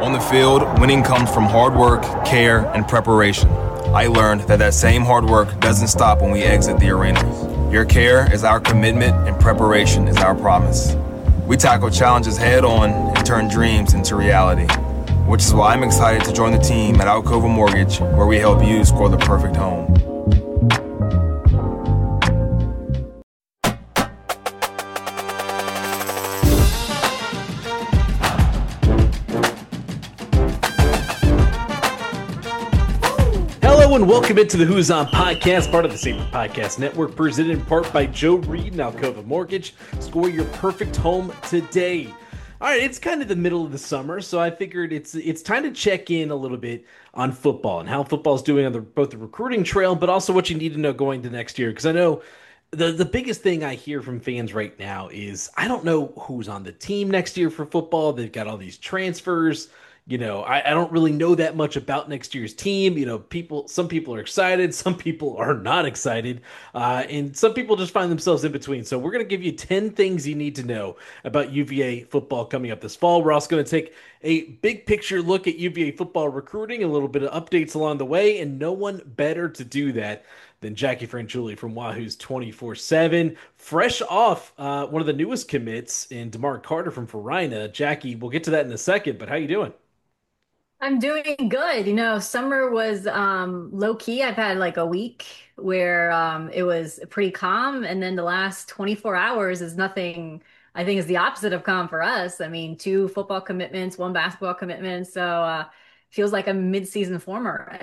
On the field, winning comes from hard work, care, and preparation. I learned that same hard work doesn't stop when we exit the arena. Your care is our commitment, and preparation is our promise. We tackle challenges head on and turn dreams into reality, which is why I'm excited to join the team at Alcova Mortgage, where we help you score the perfect home. Hello and welcome into the Who's On podcast, part of the Saber Podcast Network, presented in part by Joe Reed and Alcova Mortgage. Score your perfect home today. All right, it's kind of the middle of the summer, so I figured it's time to check in a little bit on football and how football's doing on both the recruiting trail, but also what you need to know going to next year. Because I know the biggest thing I hear from fans right now is I don't know who's on the team next year for football. They've got all these transfers. I don't really know that much about next year's team. Some people are excited, some people are not excited, and some people just find themselves in between. So we're going to give you 10 things you need to know about UVA football coming up this fall. We're also going to take a big picture look at UVA football recruiting, a little bit of updates along the way, and no one better to do that than Jackie Franchuli from Wahoo's 24/7, fresh off one of the newest commits in DeMar Carter from Farina. Jackie, we'll get to that in a second, but how you doing? I'm doing good. Summer was low key. I've had like a week where it was pretty calm, and then the last 24 hours is nothing. I think is the opposite of calm for us. I mean, two football commitments, one basketball commitment. So feels like a mid-season former.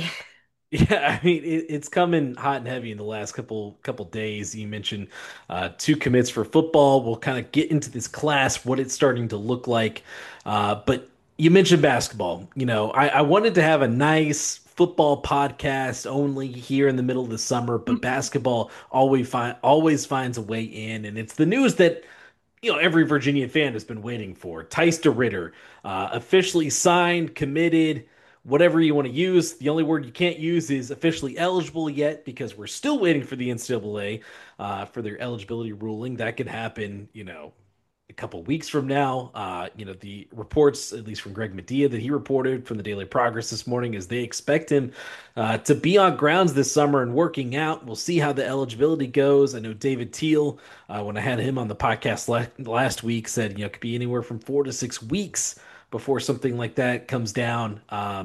Yeah, I mean it's coming hot and heavy in the last couple days. You mentioned two commits for football. We'll kind of get into this class, what it's starting to look like. But you mentioned basketball. I wanted to have a nice football podcast only here in the middle of the summer, but basketball always finds a way in, and it's the news that every Virginia fan has been waiting for. Tice DeRidder, officially signed, committed, whatever you want to use. The only word you can't use is officially eligible yet because we're still waiting for the NCAA for their eligibility ruling. That could happen, a couple weeks from now. The reports, at least from Greg Medea, that he reported from the Daily Progress this morning, is they expect him to be on grounds this summer and working out. We'll see how the eligibility goes. I know David Teal, when I had him on the podcast last week, said it could be anywhere from 4 to 6 weeks before something like that comes down.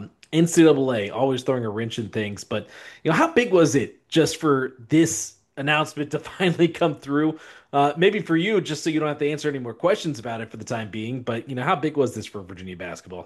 NCAA always throwing a wrench in things, but how big was it just for this announcement to finally come through? Maybe for you, just so you don't have to answer any more questions about it for the time being, but how big was this for Virginia basketball?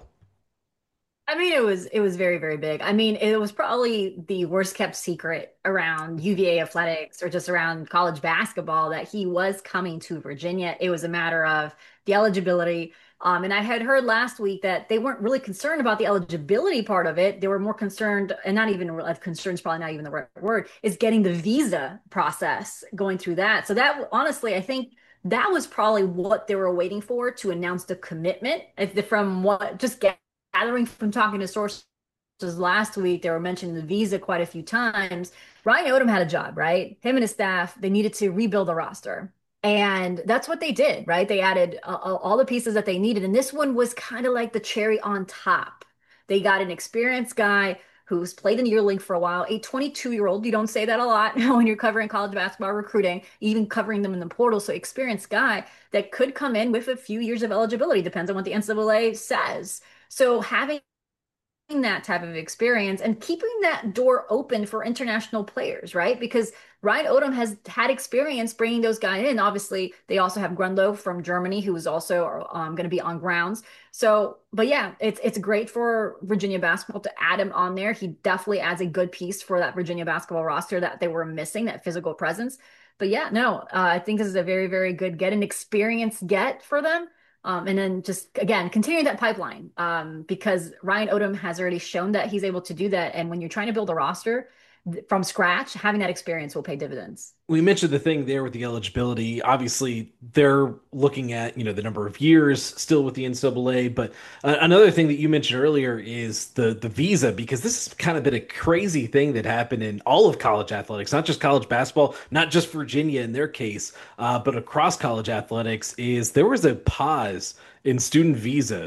I mean, it was very, very big. I mean, it was probably the worst kept secret around UVA athletics or just around college basketball that he was coming to Virginia. It was a matter of the eligibility. And I had heard last week that they weren't really concerned about the eligibility part of it. They were more concerned, and not even concerned is probably not even the right word, is getting the visa process, going through that. So that honestly, I think that was probably what they were waiting for to announce the commitment. From what just gathering from talking to sources last week, they were mentioning the visa quite a few times. Ryan Odom had a job, right? Him and his staff, they needed to rebuild the roster. And that's what they did, right? They added all the pieces that they needed. And this one was kind of like the cherry on top. They got an experienced guy who's played in the EuroLeague for a while, a 22-year-old. You don't say that a lot when you're covering college basketball recruiting, even covering them in the portal. So experienced guy that could come in with a few years of eligibility, depends on what the NCAA says. So having that type of experience and keeping that door open for international players, right? Because Ryan Odom has had experience bringing those guys in. Obviously, they also have Grundlo from Germany, who is also going to be on grounds. So, but yeah, it's great for Virginia basketball to add him on there. He definitely adds a good piece for that Virginia basketball roster that they were missing, that physical presence. But yeah, no, I think this is a very, very good get, an experience get for them. And then just again, continuing that pipeline because Ryan Odom has already shown that he's able to do that. And when you're trying to build a roster from scratch, having that experience will pay dividends. We mentioned the thing there with the eligibility. Obviously, they're looking at the number of years still with the NCAA. But another thing that you mentioned earlier is the visa, because this has kind of been a crazy thing that happened in all of college athletics, not just college basketball, not just Virginia in their case, but across college athletics. Is there was a pause in student visas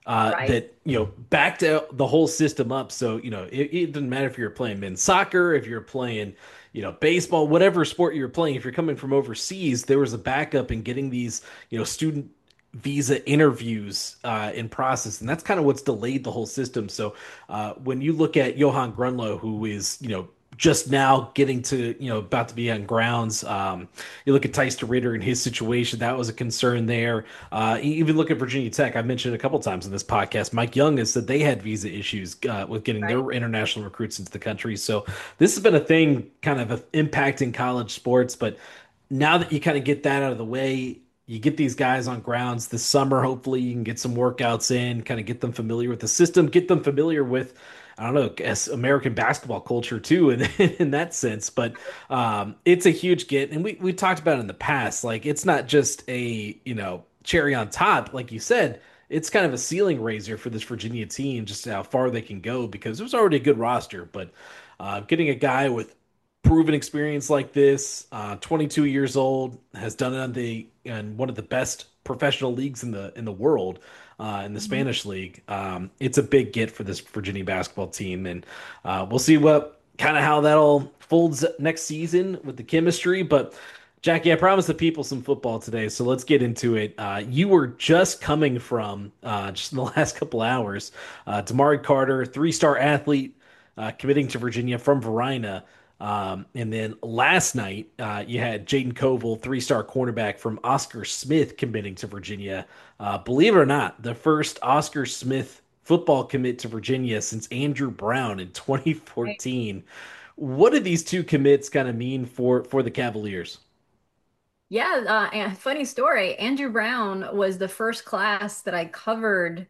Right. that backed out the whole system up. So it doesn't matter if you're playing men's soccer, if you're playing baseball, whatever sport you're playing. If you're coming from overseas, there was a backup in getting these student visa interviews in process, and that's kind of what's delayed the whole system. So when you look at Johan Grunlow, who is just now getting to about to be on grounds. You look at Tyson Ritter and his situation, that was a concern there. Even look at Virginia Tech. I've mentioned a couple times in this podcast. Mike Young has said they had visa issues with getting Right. their international recruits into the country. So this has been a thing kind of impacting college sports. But now that you kind of get that out of the way, you get these guys on grounds this summer. Hopefully, you can get some workouts in, kind of get them familiar with the system, get them familiar with, I don't know, as American basketball culture too, in that sense. But it's a huge get, and we talked about it in the past. Like it's not just a cherry on top, like you said. It's kind of a ceiling raiser for this Virginia team, just how far they can go because it was already a good roster. But getting a guy with proven experience like this, 22 years old, has done it on the in one of the best professional leagues in the world, in the Mhm. Spanish league. It's a big get for this Virginia basketball team, and we'll see what kind of how that all folds next season with the chemistry. But Jackie, I promised the people some football today, so let's get into it. You were just coming from just in the last couple hours, Damari Carter, three-star athlete, committing to Virginia from Varina. And then last night, you had Jaden Koval, three-star cornerback from Oscar Smith, committing to Virginia. Believe it or not, the first Oscar Smith football commit to Virginia since Andrew Brown in Right. 2014. What do these two commits kind of mean for the Cavaliers? Yeah, and funny story. Andrew Brown was the first class that I covered.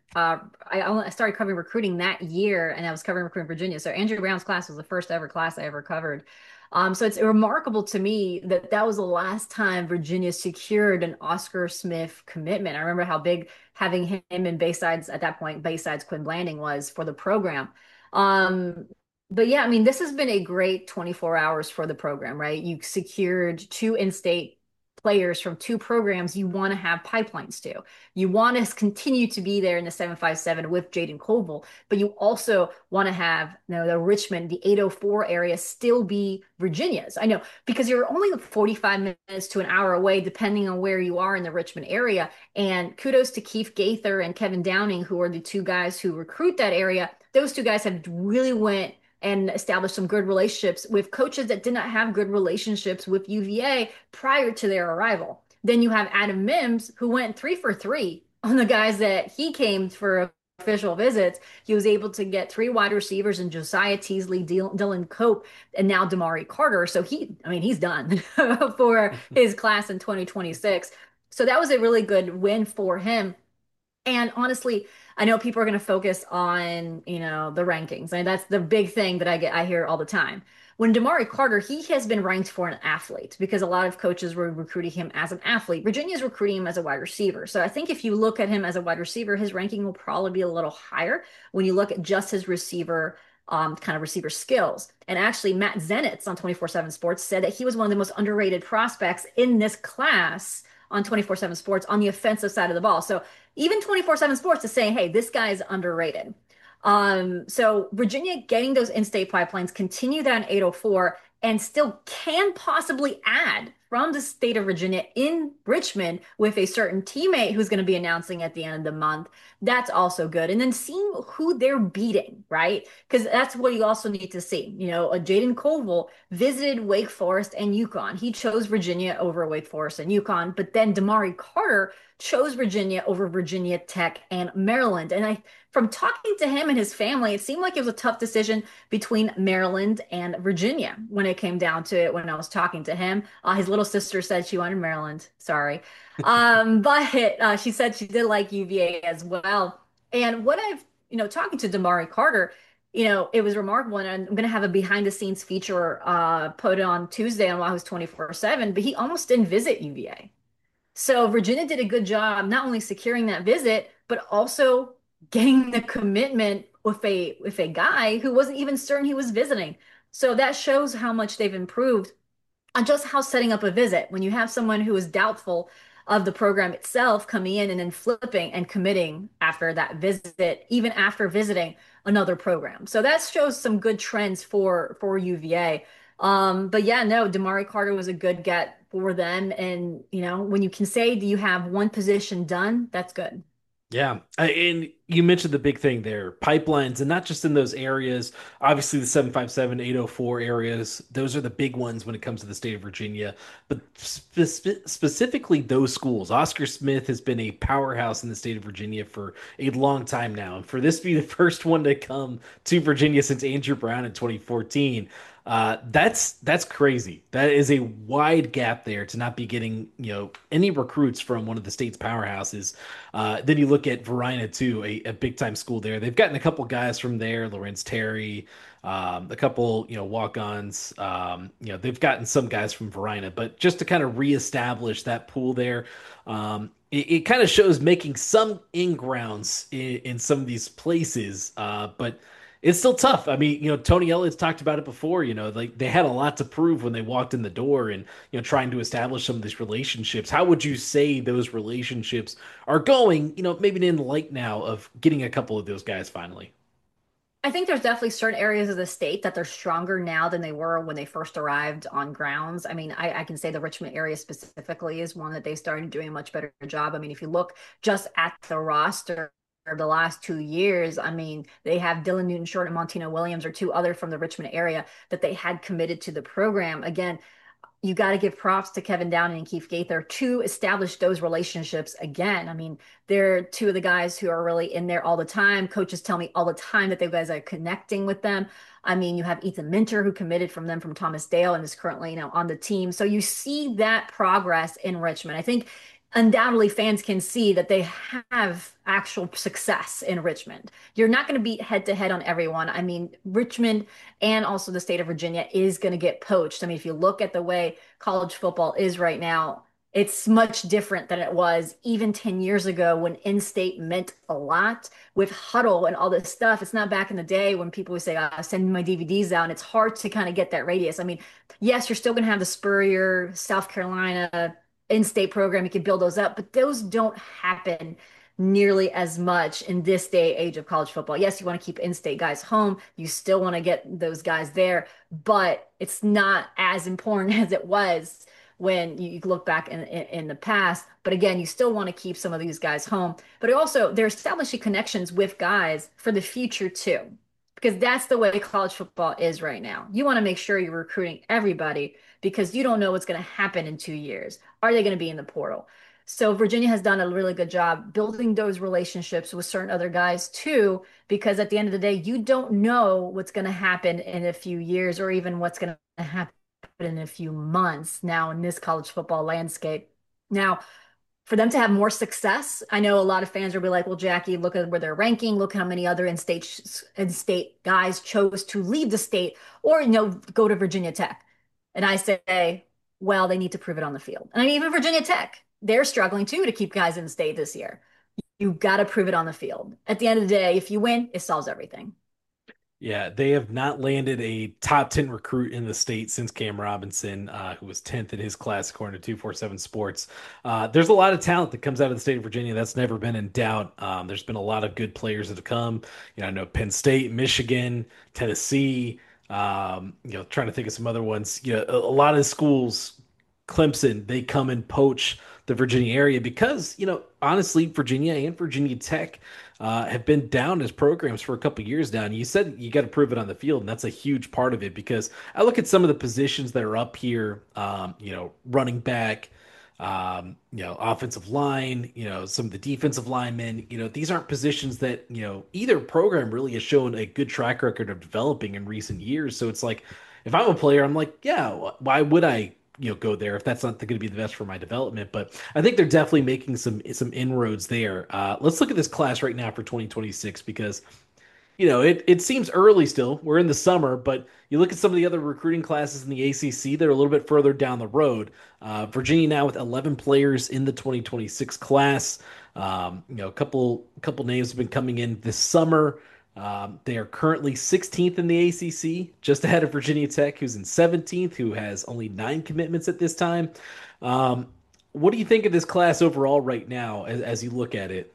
I started covering recruiting that year, and I was covering recruiting Virginia. So Andrew Brown's class was the first ever class I ever covered. So it's remarkable to me that that was the last time Virginia secured an Oscar Smith commitment. I remember how big having him in Bayside's at that point, Bayside's Quinn Blanding was for the program. Um, but yeah, I mean, this has been a great 24 hours for the program, right? You secured two in-state players from two programs you want to have pipelines to. You want to continue to be there in the 757 with Jaden Koval, but you also want to have the Richmond, the 804 area still be Virginia's. I know because you're only 45 minutes to an hour away, depending on where you are in the Richmond area. And kudos to Keith Gaither and Kevin Downing, who are the two guys who recruit that area. Those two guys have really went and established some good relationships with coaches that did not have good relationships with UVA prior to their arrival. Then you have Adam Mims, who went 3 for 3 on the guys that he came for official visits. He was able to get three wide receivers in Josiah Teasley, Dylan Cope, and now Damari Carter. So he's done for his class in 2026. So that was a really good win for him. And honestly, I know people are going to focus on, the rankings. And that's the big thing that I hear all the time. When Damari Carter, he has been ranked for an athlete because a lot of coaches were recruiting him as an athlete. Virginia's recruiting him as a wide receiver. So I think if you look at him as a wide receiver, his ranking will probably be a little higher when you look at just his receiver kind of receiver skills. And actually, Matt Zenitz on 24/7 Sports said that he was one of the most underrated prospects in this class on 24/7 Sports on the offensive side of the ball. So even 24/7 Sports is saying, hey, this guy is underrated. So Virginia getting those in-state pipelines, continue that in 804, and still can possibly add from the state of Virginia in Richmond with a certain teammate who's going to be announcing at the end of the month. That's also good. And then seeing who they're beating, right? Because that's what you also need to see. Jaden Colville visited Wake Forest and UConn. He chose Virginia over Wake Forest and UConn, but then Damari Carter chose Virginia over Virginia Tech and Maryland. And from talking to him and his family, it seemed like it was a tough decision between Maryland and Virginia when it came down to it. When I was talking to him, his little sister said she wanted Maryland. Sorry, but she said she did like UVA as well. And what I've, talking to Damari Carter, it was remarkable. And I'm going to have a behind the scenes feature put on Tuesday on Wahoo's 24/7. But he almost didn't visit UVA. So Virginia did a good job not only securing that visit, but also getting the commitment with a guy who wasn't even certain he was visiting. So that shows how much they've improved on just how setting up a visit. When you have someone who is doubtful, of the program itself coming in and then flipping and committing after that visit, even after visiting another program. So that shows some good trends for UVA. But yeah, no, Damari Carter was a good get for them. And when you can say that you have one position done, that's good. Yeah. And you mentioned the big thing there, pipelines, and not just in those areas. Obviously, the 757, 804 areas, those are the big ones when it comes to the state of Virginia. But specifically, those schools. Oscar Smith has been a powerhouse in the state of Virginia for a long time now. And for this to be the first one to come to Virginia since Andrew Brown in 2014, that's crazy. That is a wide gap there to not be getting, any recruits from one of the state's powerhouses. Then you look at Verina too, a big time school there. They've gotten a couple guys from there, Lawrence Terry, a couple, walk-ons. They've gotten some guys from Verina, but just to kind of reestablish that pool there, it kind of shows making some in-grounds in some of these places. But it's still tough. I mean, Tony Elliott's talked about it before, like they had a lot to prove when they walked in the door and, trying to establish some of these relationships. How would you say those relationships are going, maybe in the light now of getting a couple of those guys finally? I think there's definitely certain areas of the state that they're stronger now than they were when they first arrived on grounds. I mean, I can say the Richmond area specifically is one that they started doing a much better job. I mean, if you look just at the roster the last 2 years, I mean, they have Dylan Newton Short and Montino Williams or two other from the Richmond area that they had committed to the program. Again, you got to give props to Kevin Downing and Keith Gaither to establish those relationships again. I mean, they're two of the guys who are really in there all the time. Coaches tell me all the time that they guys are connecting with them. I mean, you have Ethan Minter who committed from them from Thomas Dale and is currently, on the team. So you see that progress in Richmond. I think undoubtedly fans can see that they have actual success in Richmond. You're not going to beat head to head on everyone. I mean, Richmond and also the state of Virginia is going to get poached. I mean, if you look at the way college football is right now, it's much different than it was even 10 years ago when in-state meant a lot with huddle and all this stuff. It's not back in the day when people would say, send me my DVDs out. And it's hard to kind of get that radius. I mean, yes, you're still going to have the Spurrier, South Carolina, in-state program. You can build those up, but those don't happen nearly as much in this day age of college football. Yes, you want to keep in-state guys home. You still want to get those guys there, but it's not as important as it was when you look back in the past. But again, you still want to keep some of these guys home. But also, they're establishing connections with guys for the future too, because that's the way college football is right now. You want to make sure you're recruiting everybody because you don't know what's going to happen in 2 years. Are they going to be in the portal? So Virginia has done a really good job building those relationships with certain other guys too, because at the end of the day, you don't know what's going to happen in a few years or even what's going to happen in a few months now in this college football landscape. Now, for them to have more success, I know a lot of fans will be like, well, Jackie, look at where they're ranking. Look how many other in-state guys chose to leave the state or, go to Virginia Tech. And I say, well, they need to prove it on the field. And I mean, even Virginia Tech, they're struggling too to keep guys in the state this year. You've got to prove it on the field. At the end of the day, if you win, it solves everything. Yeah, they have not landed a top 10 recruit in the state since Cam Robinson, who was 10th in his class, according to 247 Sports. There's a lot of talent that comes out of the state of Virginia. That's never been in doubt. There's been a lot of good players that have come. I know Penn State, Michigan, Tennessee, trying to think of some other ones. A lot of schools, Clemson, they come and poach the Virginia area because, honestly, Virginia and Virginia Tech have been down as programs for a couple years now. And you said you got to prove it on the field, and that's a huge part of it because I look at some of the positions that are up here, running back, offensive line, some of the defensive linemen, these aren't positions that, either program really has shown a good track record of developing in recent years. So it's like, if I'm a player, I'm like, yeah, why would I go there if that's not going to be the best for my development? But I think they're definitely making some inroads there. Let's look at this class right now for 2026 because it seems early still. We're in the summer, but you look at some of the other recruiting classes in the ACC, they're a little bit further down the road. Virginia now with 11 players in the 2026 class. A couple names have been coming in this summer. They are currently 16th in the ACC, just ahead of Virginia Tech, who's in 17th, who has only 9 commitments at this time. What do you think of this class overall right now as you look at it?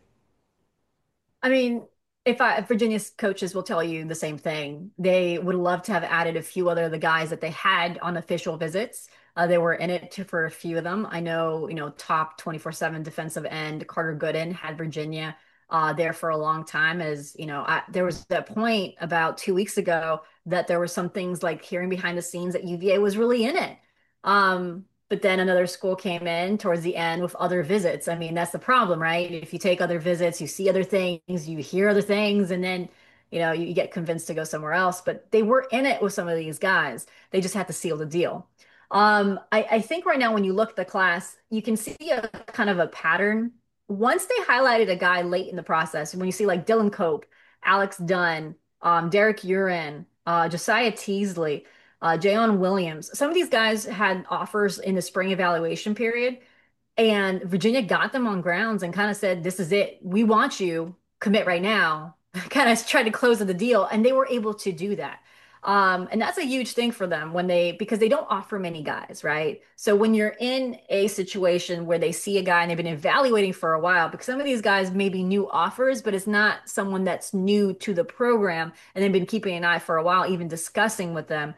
I mean, if Virginia's coaches will tell you the same thing. They would love to have added a few other of the guys that they had on official visits. They were in it for a few of them. I know, top 24/7 defensive end Carter Gooden had Virginia there for a long time. As there was that point about 2 weeks ago that there were some things like hearing behind the scenes that UVA was really in it. But then another school came in towards the end with other visits. I mean, that's the problem, right? If you take other visits, you see other things, you hear other things, and then, you get convinced to go somewhere else. But they were in it with some of these guys. They just had to seal the deal. I think right now when you look at the class, you can see a kind of a pattern. Once they highlighted a guy late in the process, when you see like Dylan Cope, Alex Dunn, Derek Urin, Josiah Teasley, Jayon Williams. Some of these guys had offers in the spring evaluation period, and Virginia got them on grounds and kind of said, "This is it. We want you. Commit right now." Kind of tried to close the deal, and they were able to do that. And that's a huge thing for them because they don't offer many guys, right? So when you're in a situation where they see a guy and they've been evaluating for a while, because some of these guys may be new offers, but it's not someone that's new to the program and they've been keeping an eye for a while, even discussing with them.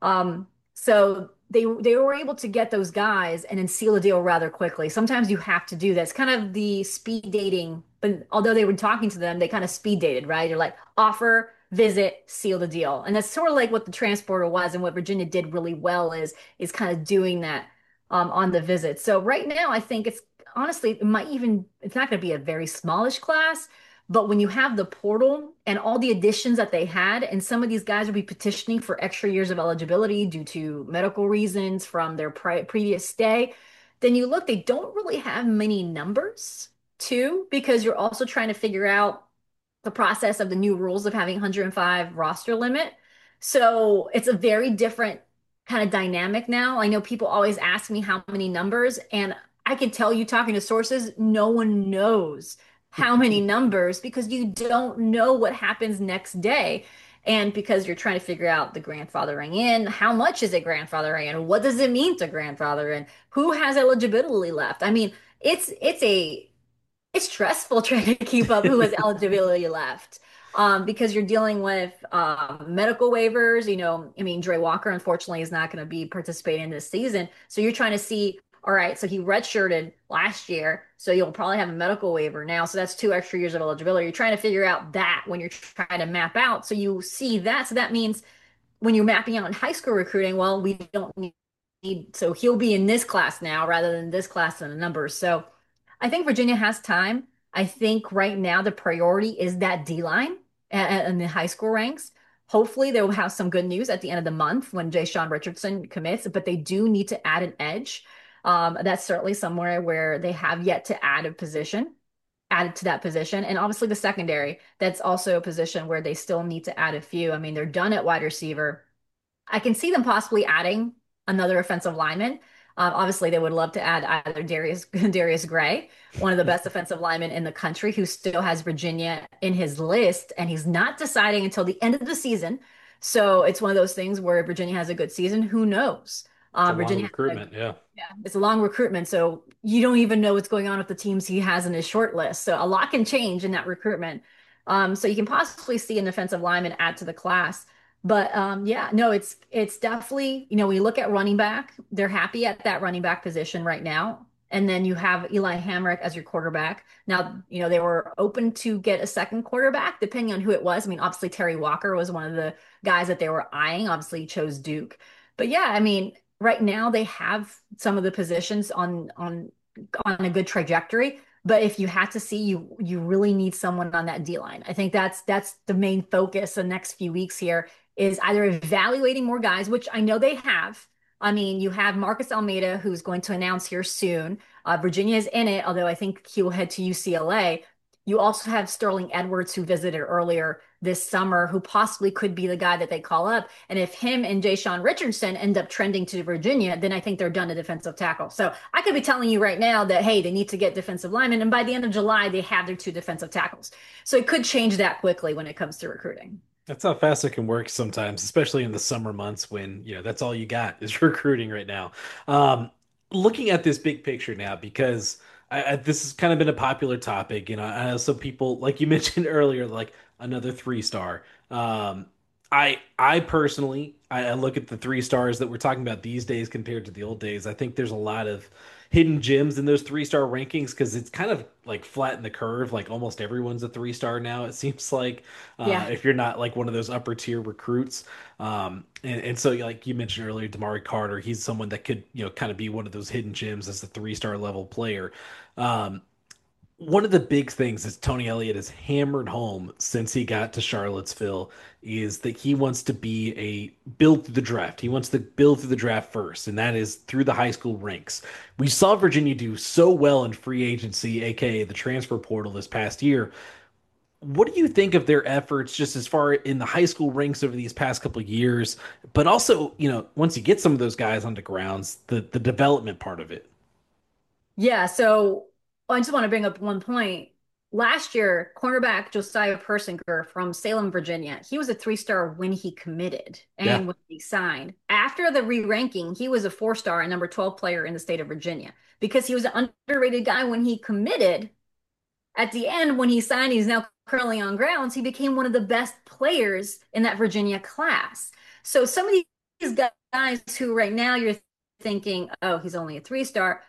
So they were able to get those guys and then seal a deal rather quickly. Sometimes you have to do that. It's kind of the speed dating, but although they were talking to them, they kind of speed dated, right? You're like offer, visit, seal the deal. And that's sort of like what the transporter was and what Virginia did really well is kind of doing that on the visit. So right now I think it's honestly it's not going to be a very smallish class. But when you have the portal and all the additions that they had, and some of these guys will be petitioning for extra years of eligibility due to medical reasons from their previous stay, then you look, they don't really have many numbers too, because you're also trying to figure out the process of the new rules of having 105 roster limit. So it's a very different kind of dynamic now. I know people always ask me how many numbers, and I can tell you, talking to sources, no one knows how many numbers because you don't know what happens next day. And because you're trying to figure out the grandfathering in, how much is it grandfathering in? What does it mean to grandfather in? Who has eligibility left? I mean, it's stressful trying to keep up who has eligibility left. Because you're dealing with medical waivers. I mean, Dre Walker, unfortunately, is not going to be participating this season. So you're trying to see, all right, so he redshirted last year. So you'll probably have a medical waiver now. So that's 2 extra years of eligibility. You're trying to figure out that when you're trying to map out. So you see that. So that means when you're mapping out in high school recruiting, well, we don't so he'll be in this class now rather than this class and the numbers. So I think Virginia has time. I think right now the priority is that D line in the high school ranks. Hopefully, they will have some good news at the end of the month when Jay Sean Richardson commits, but they do need to add an edge. That's certainly somewhere where they have yet to add a position, added to that position. And obviously, the secondary, that's also a position where they still need to add a few. I mean, they're done at wide receiver. I can see them possibly adding another offensive lineman. Obviously, they would love to add either Darius Gray, one of the best offensive linemen in the country, who still has Virginia in his list, and he's not deciding until the end of the season. So it's one of those things where Virginia has a good season. Who knows? It's a long Virginia, recruitment, yeah. yeah, it's a long recruitment, so you don't even know what's going on with the teams he has in his short list. So a lot can change in that recruitment. So you can possibly see an offensive lineman add to the class. But yeah, no, it's definitely, when you look at running back, they're happy at that running back position right now. And then you have Eli Hamrick as your quarterback. Now, they were open to get a second quarterback, depending on who it was. I mean, obviously Terry Walker was one of the guys that they were eyeing. Obviously, he chose Duke. But yeah, I mean, right now they have some of the positions on a good trajectory. But if you had to see, you really need someone on that D line. I think that's the main focus the next few weeks here is either evaluating more guys, which I know they have. I mean, you have Marcus Almeida, who's going to announce here soon. Virginia is in it, although I think he will head to UCLA. You also have Sterling Edwards, who visited earlier this summer, who possibly could be the guy that they call up. And if him and Jay Sean Richardson end up trending to Virginia, then I think they're done a defensive tackle. So I could be telling you right now that, hey, they need to get defensive linemen. And by the end of July, they have their 2 defensive tackles. So it could change that quickly when it comes to recruiting. That's how fast it can work sometimes, especially in the summer months when, that's all you got is recruiting right now. looking at this big picture now, because this has kind of been a popular topic. I know some people, like you mentioned earlier, like another three star. I personally, I look at the three stars that we're talking about these days compared to the old days. I think there's a lot of hidden gems in those three-star rankings because it's kind of like flatten the curve. Like almost everyone's a three-star now. It seems like Yeah. if you're not like one of those upper tier recruits. And so like you mentioned earlier, Damari Carter, he's someone that could, kind of be one of those hidden gems as a three-star level player. Um, One of the big things is Tony Elliott has hammered home since he got to Charlottesville is that he wants to be a build through the draft. He wants to build through the draft first, and that is through the high school ranks. We saw Virginia do so well in free agency, aka the transfer portal this past year. What do you think of their efforts just as far in the high school ranks over these past couple of years, but also, once you get some of those guys onto grounds, the development part of it? Yeah, so I just want to bring up one point. Last year, cornerback Josiah Persinger from Salem, Virginia, he was a three-star when he committed Yeah. and when he signed. After the re-ranking, he was a four-star and number 12 player in the state of Virginia because he was an underrated guy when he committed. At the end, when he signed, he's now currently on grounds. He became one of the best players in that Virginia class. So some of these guys who right now you're thinking, oh, he's only a three-star,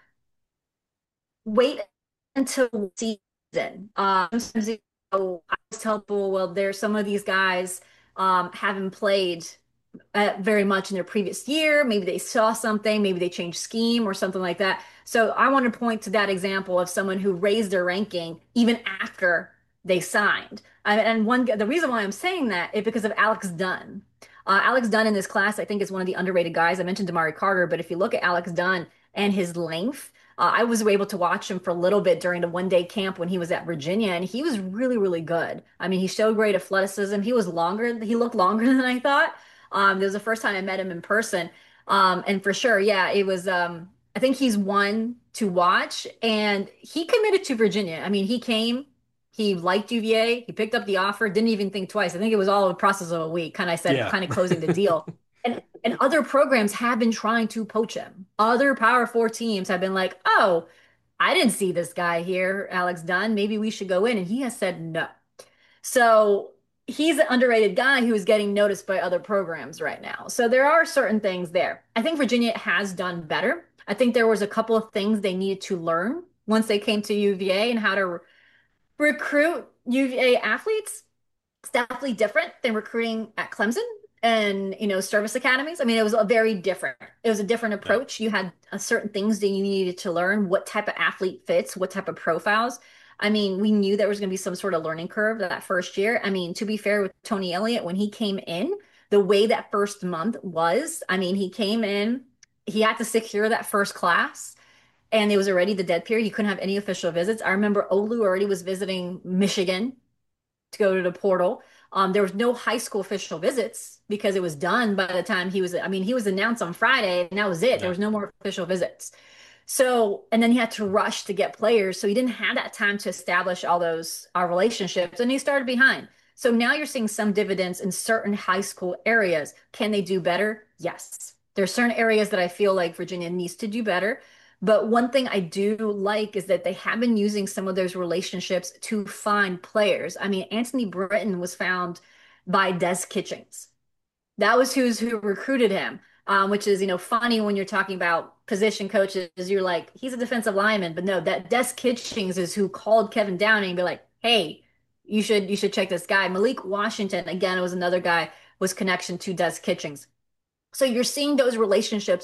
wait until season. Sometimes I always tell people, well, there's some of these guys haven't played very much in their previous year. Maybe they saw something, maybe they changed scheme or something like that. So I want to point to that example of someone who raised their ranking even after they signed. And the reason why I'm saying that is because of Alex Dunn. Alex Dunn in this class, I think, is one of the underrated guys. I mentioned Damari Carter, but if you look at Alex Dunn and his length, I was able to watch him for a little bit during the one-day camp when he was at Virginia, and he was really, really good. I mean, he showed great athleticism. He was longer, he looked longer than I thought. This was the first time I met him in person. And for sure, yeah, it was I think he's one to watch and he committed to Virginia. I mean, he came, he liked UVA, he picked up the offer, didn't even think twice. I think it was all a process of a week, kind of said, Yeah. kind of closing the deal. And other programs have been trying to poach him. Other Power Four teams have been like, oh, I didn't see this guy here, Alex Dunn. Maybe we should go in. And he has said no. So he's an underrated guy who is getting noticed by other programs right now. So there are certain things there. I think Virginia has done better. I think there was a couple of things they needed to learn once they came to UVA and how to recruit UVA athletes. It's definitely different than recruiting at Clemson and service academies. I mean, it was a very different. It was a different Yeah. approach. You had certain things that you needed to learn, what type of athlete fits, what type of profiles. I mean, we knew there was going to be some sort of learning curve that first year. I mean, to be fair with Tony Elliott, when he came in, the way that first month was, I mean, he came in, he had to secure that first class. And it was already the dead period. He couldn't have any official visits. I remember Olu already was visiting Michigan to go to the portal. There was no high school official visits because it was done by the time he was, I mean, he was announced on Friday and that was it. There Yeah. was no more official visits. So, and then he had to rush to get players. So he didn't have that time to establish all those relationships and he started behind. So now you're seeing some dividends in certain high school areas. Can they do better? Yes. There's certain areas that I feel like Virginia needs to do better. But one thing I do like is that they have been using some of those relationships to find players. I mean, Anthony Britton was found by Des Kitchings. That was who recruited him, which is, funny when you're talking about position coaches. You're like, he's a defensive lineman, but no, that Des Kitchings is who called Kevin Downing and be like, hey, you should check this guy. Malik Washington, again, was another guy was connection to Des Kitchings. So you're seeing those relationships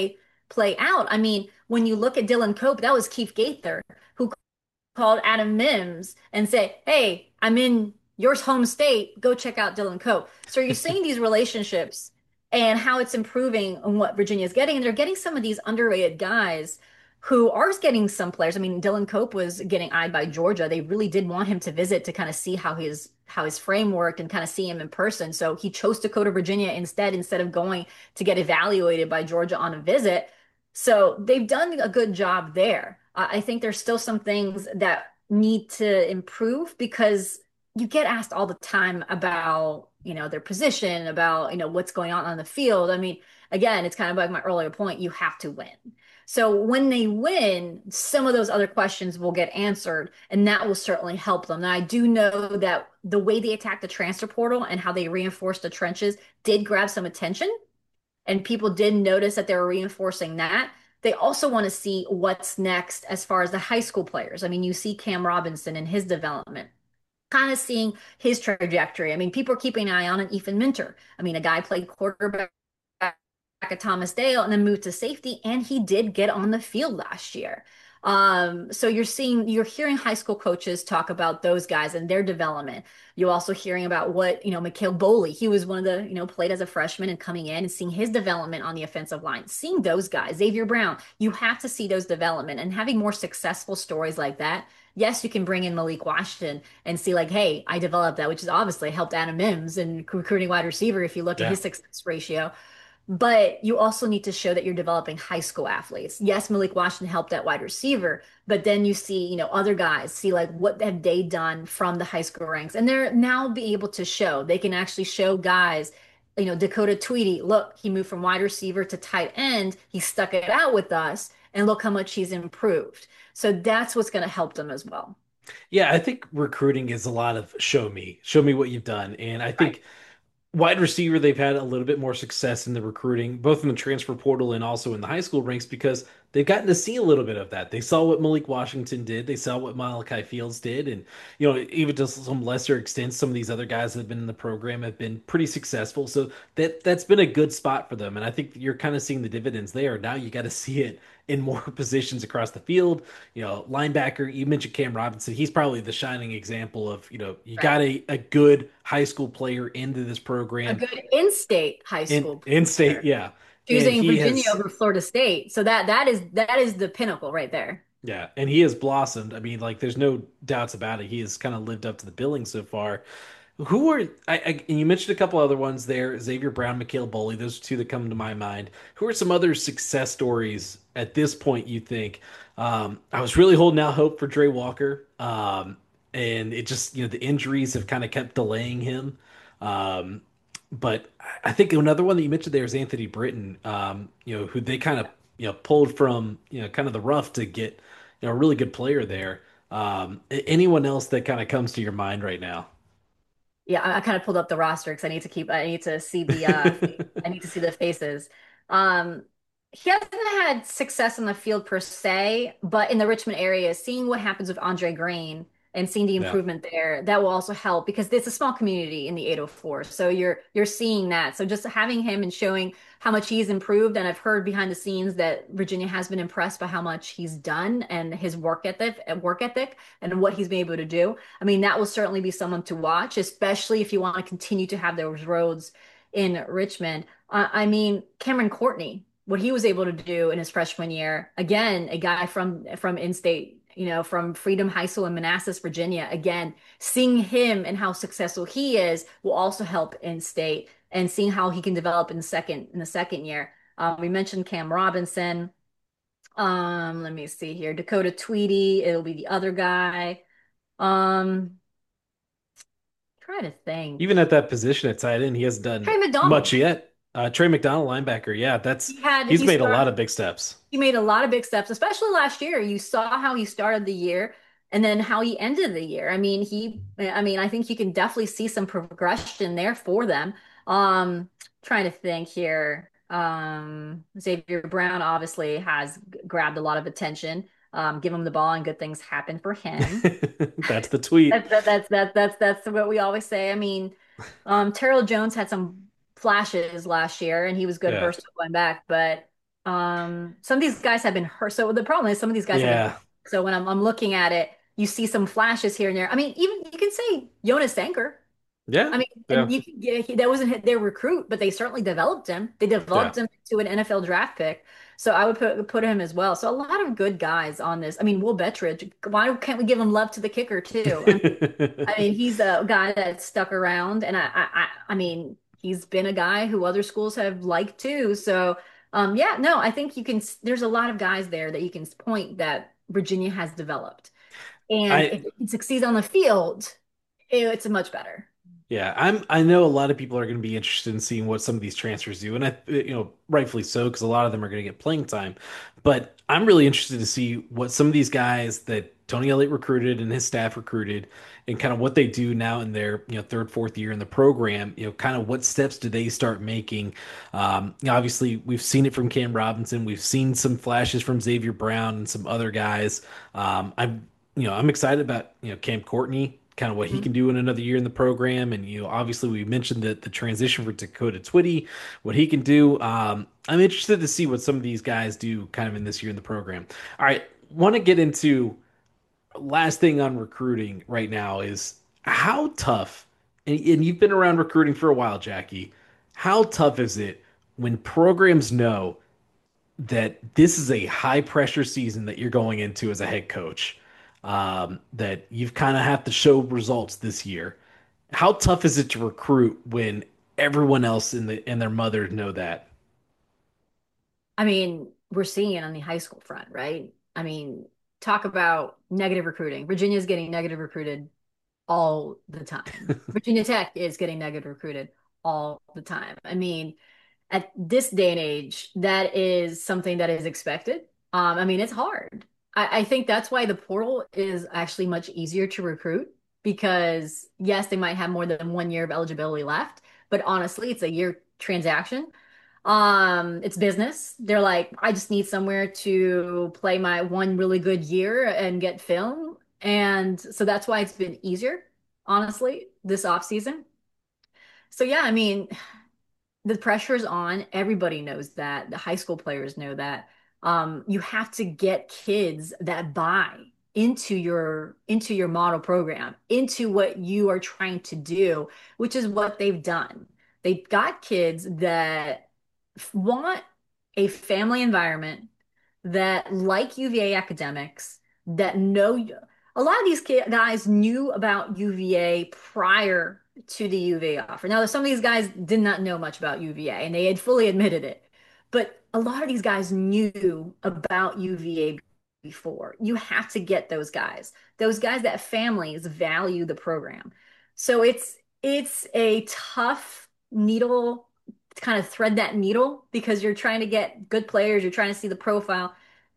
play out. I mean, when you look at Dylan Cope, that was Keith Gaither who called Adam Mims and say, "Hey, I'm in your home state. Go check out Dylan Cope." So you're seeing these relationships and how it's improving on what Virginia is getting, and they're getting some of these underrated guys who are getting some players. I mean, Dylan Cope was getting eyed by Georgia. They really did want him to visit to kind of see how his frame worked and kind of see him in person. So he chose to go to Virginia instead of going to get evaluated by Georgia on a visit. So they've done a good job there. I think there's still some things that need to improve because you get asked all the time about, their position, about, what's going on the field. I mean, again, it's kind of like my earlier point, you have to win. So when they win, some of those other questions will get answered, and that will certainly help them. And I do know that the way they attacked the transfer portal and how they reinforced the trenches did grab some attention, and people did notice that they were reinforcing that. They also want to see what's next as far as the high school players. I mean, you see Cam Robinson and his development, kind of seeing his trajectory. I mean, people are keeping an eye on Ethan Minter. I mean, a guy played quarterback at Thomas Dale and then moved to safety, and he did get on the field last year. So you're hearing high school coaches talk about those guys and their development. You're also hearing about what, Mikhail Boley, he was one of the, played as a freshman and coming in and seeing his development on the offensive line, seeing those guys, Xavier Brown, you have to see those development and having more successful stories like that. Yes, you can bring in Malik Washington and see like, hey, I developed that, which has obviously helped Adam Mims in recruiting wide receiver if you look at Yeah. his success ratio. But you also need to show that you're developing high school athletes. Yes, Malik Washington helped at wide receiver, but then you see, other guys see like what have they done from the high school ranks, and they're now be able to show. They can actually show guys, Dakota Tweedy, look, he moved from wide receiver to tight end. He stuck it out with us, and look how much he's improved. So that's what's going to help them as well. Yeah, I think recruiting is a lot of show me what you've done. And I Right. think wide receiver, they've had a little bit more success in the recruiting, both in the transfer portal and also in the high school ranks, because they've gotten to see a little bit of that. They saw what Malik Washington did, they saw what Malachi Fields did, and even to some lesser extent, some of these other guys that have been in the program have been pretty successful. So that's been a good spot for them, and I think you're kind of seeing the dividends there. Now you got to see it in more positions across the field. Linebacker, you mentioned Cam Robinson. He's probably the shining example of, you Right. got a good high school player into this A program good in-state high in school in state, player, yeah. And choosing he Virginia has over Florida State. So that is the pinnacle right there. yeah, and he has blossomed. I mean, like there's no doubts about it. He has kind of lived up to the billing so far. Who are and you mentioned a couple other ones there, Xavier Brown, Mikhail Boley, those are two that come to my mind. Who are some other success stories at this point you think? I was really holding out hope for Dre Walker. And it just, the injuries have kind of kept delaying him. Um, but I think another one that you mentioned there is Anthony Britton, who they kind of, pulled from, kind of the rough to get, a really good player there. Anyone else that kind of comes to your mind right now? Yeah, I kind of pulled up the roster because I need to see the I need to see the faces. Um, he hasn't had success on the field per se, but in the Richmond area, seeing what happens with Andre Green and seeing the Yeah. improvement there, that will also help because it's a small community in the 804. So you're seeing that. So just having him and showing how much he's improved, and I've heard behind the scenes that Virginia has been impressed by how much he's done and his work ethic and what he's been able to do. I mean, that will certainly be someone to watch, especially if you want to continue to have those roads in Richmond. I mean, Cameron Courtney, what he was able to do in his freshman year, again, a guy from in-state, from Freedom High School in Manassas, Virginia. Again, seeing him and how successful he is will also help in-state and seeing how he can develop in the second year. We mentioned Cam Robinson. Let me see here. Dakota Tweedy, it'll be the other guy. Um, Try to think. Even at that position at tight end, he hasn't done Trey much McDonald. yet. Trey McDonald, linebacker, yeah, that's He had he's he made a started lot of big steps. he made a lot of big steps, especially last year. You saw how he started the year and then how he ended the year. I mean, I think you can definitely see some progression there for them. Trying to think here. Xavier Brown obviously has grabbed a lot of attention. Give him the ball and good things happen for him. That's the tweet. That's what we always say. I mean, Terrell Jones had some flashes last year, and he was good Yeah. versus going back. But some of these guys have been hurt. So the problem is some of these guys have been hurt. Yeah. So when I'm looking at it, you see some flashes here and there. I mean, even you can say Jonas Sanker. Yeah. I mean, Yeah. and that wasn't their recruit, but they certainly developed him. They Yeah. developed him to an NFL draft pick. So I would put him as well. So a lot of good guys on this. I mean, Will Bettridge. Why can't we give him love to the kicker too? I mean, he's a guy that stuck around, and I mean, he's been a guy who other schools have liked too. So, yeah, no, I think you can. There's a lot of guys there that you can point that Virginia has developed, and I if it succeeds on the field, it's much better. Yeah, I know a lot of people are going to be interested in seeing what some of these transfers do, and rightfully so because a lot of them are going to get playing time. But I'm really interested to see what some of these guys that Tony Elliott recruited and his staff recruited and kind of what they do now in their, third, fourth year in the program, kind of what steps do they start making? Obviously we've seen it from Cam Robinson. We've seen some flashes from Xavier Brown and some other guys. I'm excited about, Cam Courtney, kind of what he Mhm. can do in another year in the program. And, obviously we mentioned that the transition for Dakota Twitty, what he can do. I'm interested to see what some of these guys do kind of in this year in the program. All right, want to get into last thing on recruiting right now is how tough, and you've been around recruiting for a while, Jackie. How tough is it when programs know that this is a high pressure season that you're going into as a head coach, that you've kind of have to show results this year? How tough is it to recruit when everyone else in their mother know that? I mean, we're seeing it on the high school front, right? I mean, talk about negative recruiting. Virginia's getting negative recruited all the time. Virginia Tech is getting negative recruited all the time. I mean, at this day and age, that is something that is expected. I mean, it's hard. I think that's why the portal is actually much easier to recruit because, yes, they might have more than 1 year of eligibility left, but honestly, it's a year transaction. It's business. They're like, I just need somewhere to play my one really good year and get film. And so that's why it's been easier, honestly, this off season. So yeah, I mean, the pressure's on. Everybody knows that. The high school players know that. You have to get kids that buy into your model program, into what you are trying to do, which is what they've done. They've got kids that want a family environment, that like UVA academics, that know a lot of these guys knew about UVA prior to the UVA offer. Now, some of these guys did not know much about UVA and they had fully admitted it, but a lot of these guys knew about UVA before. You have to get those guys that families value the program. So it's a tough needle to kind of thread that needle because you're trying to get good players, you're trying to see the profile.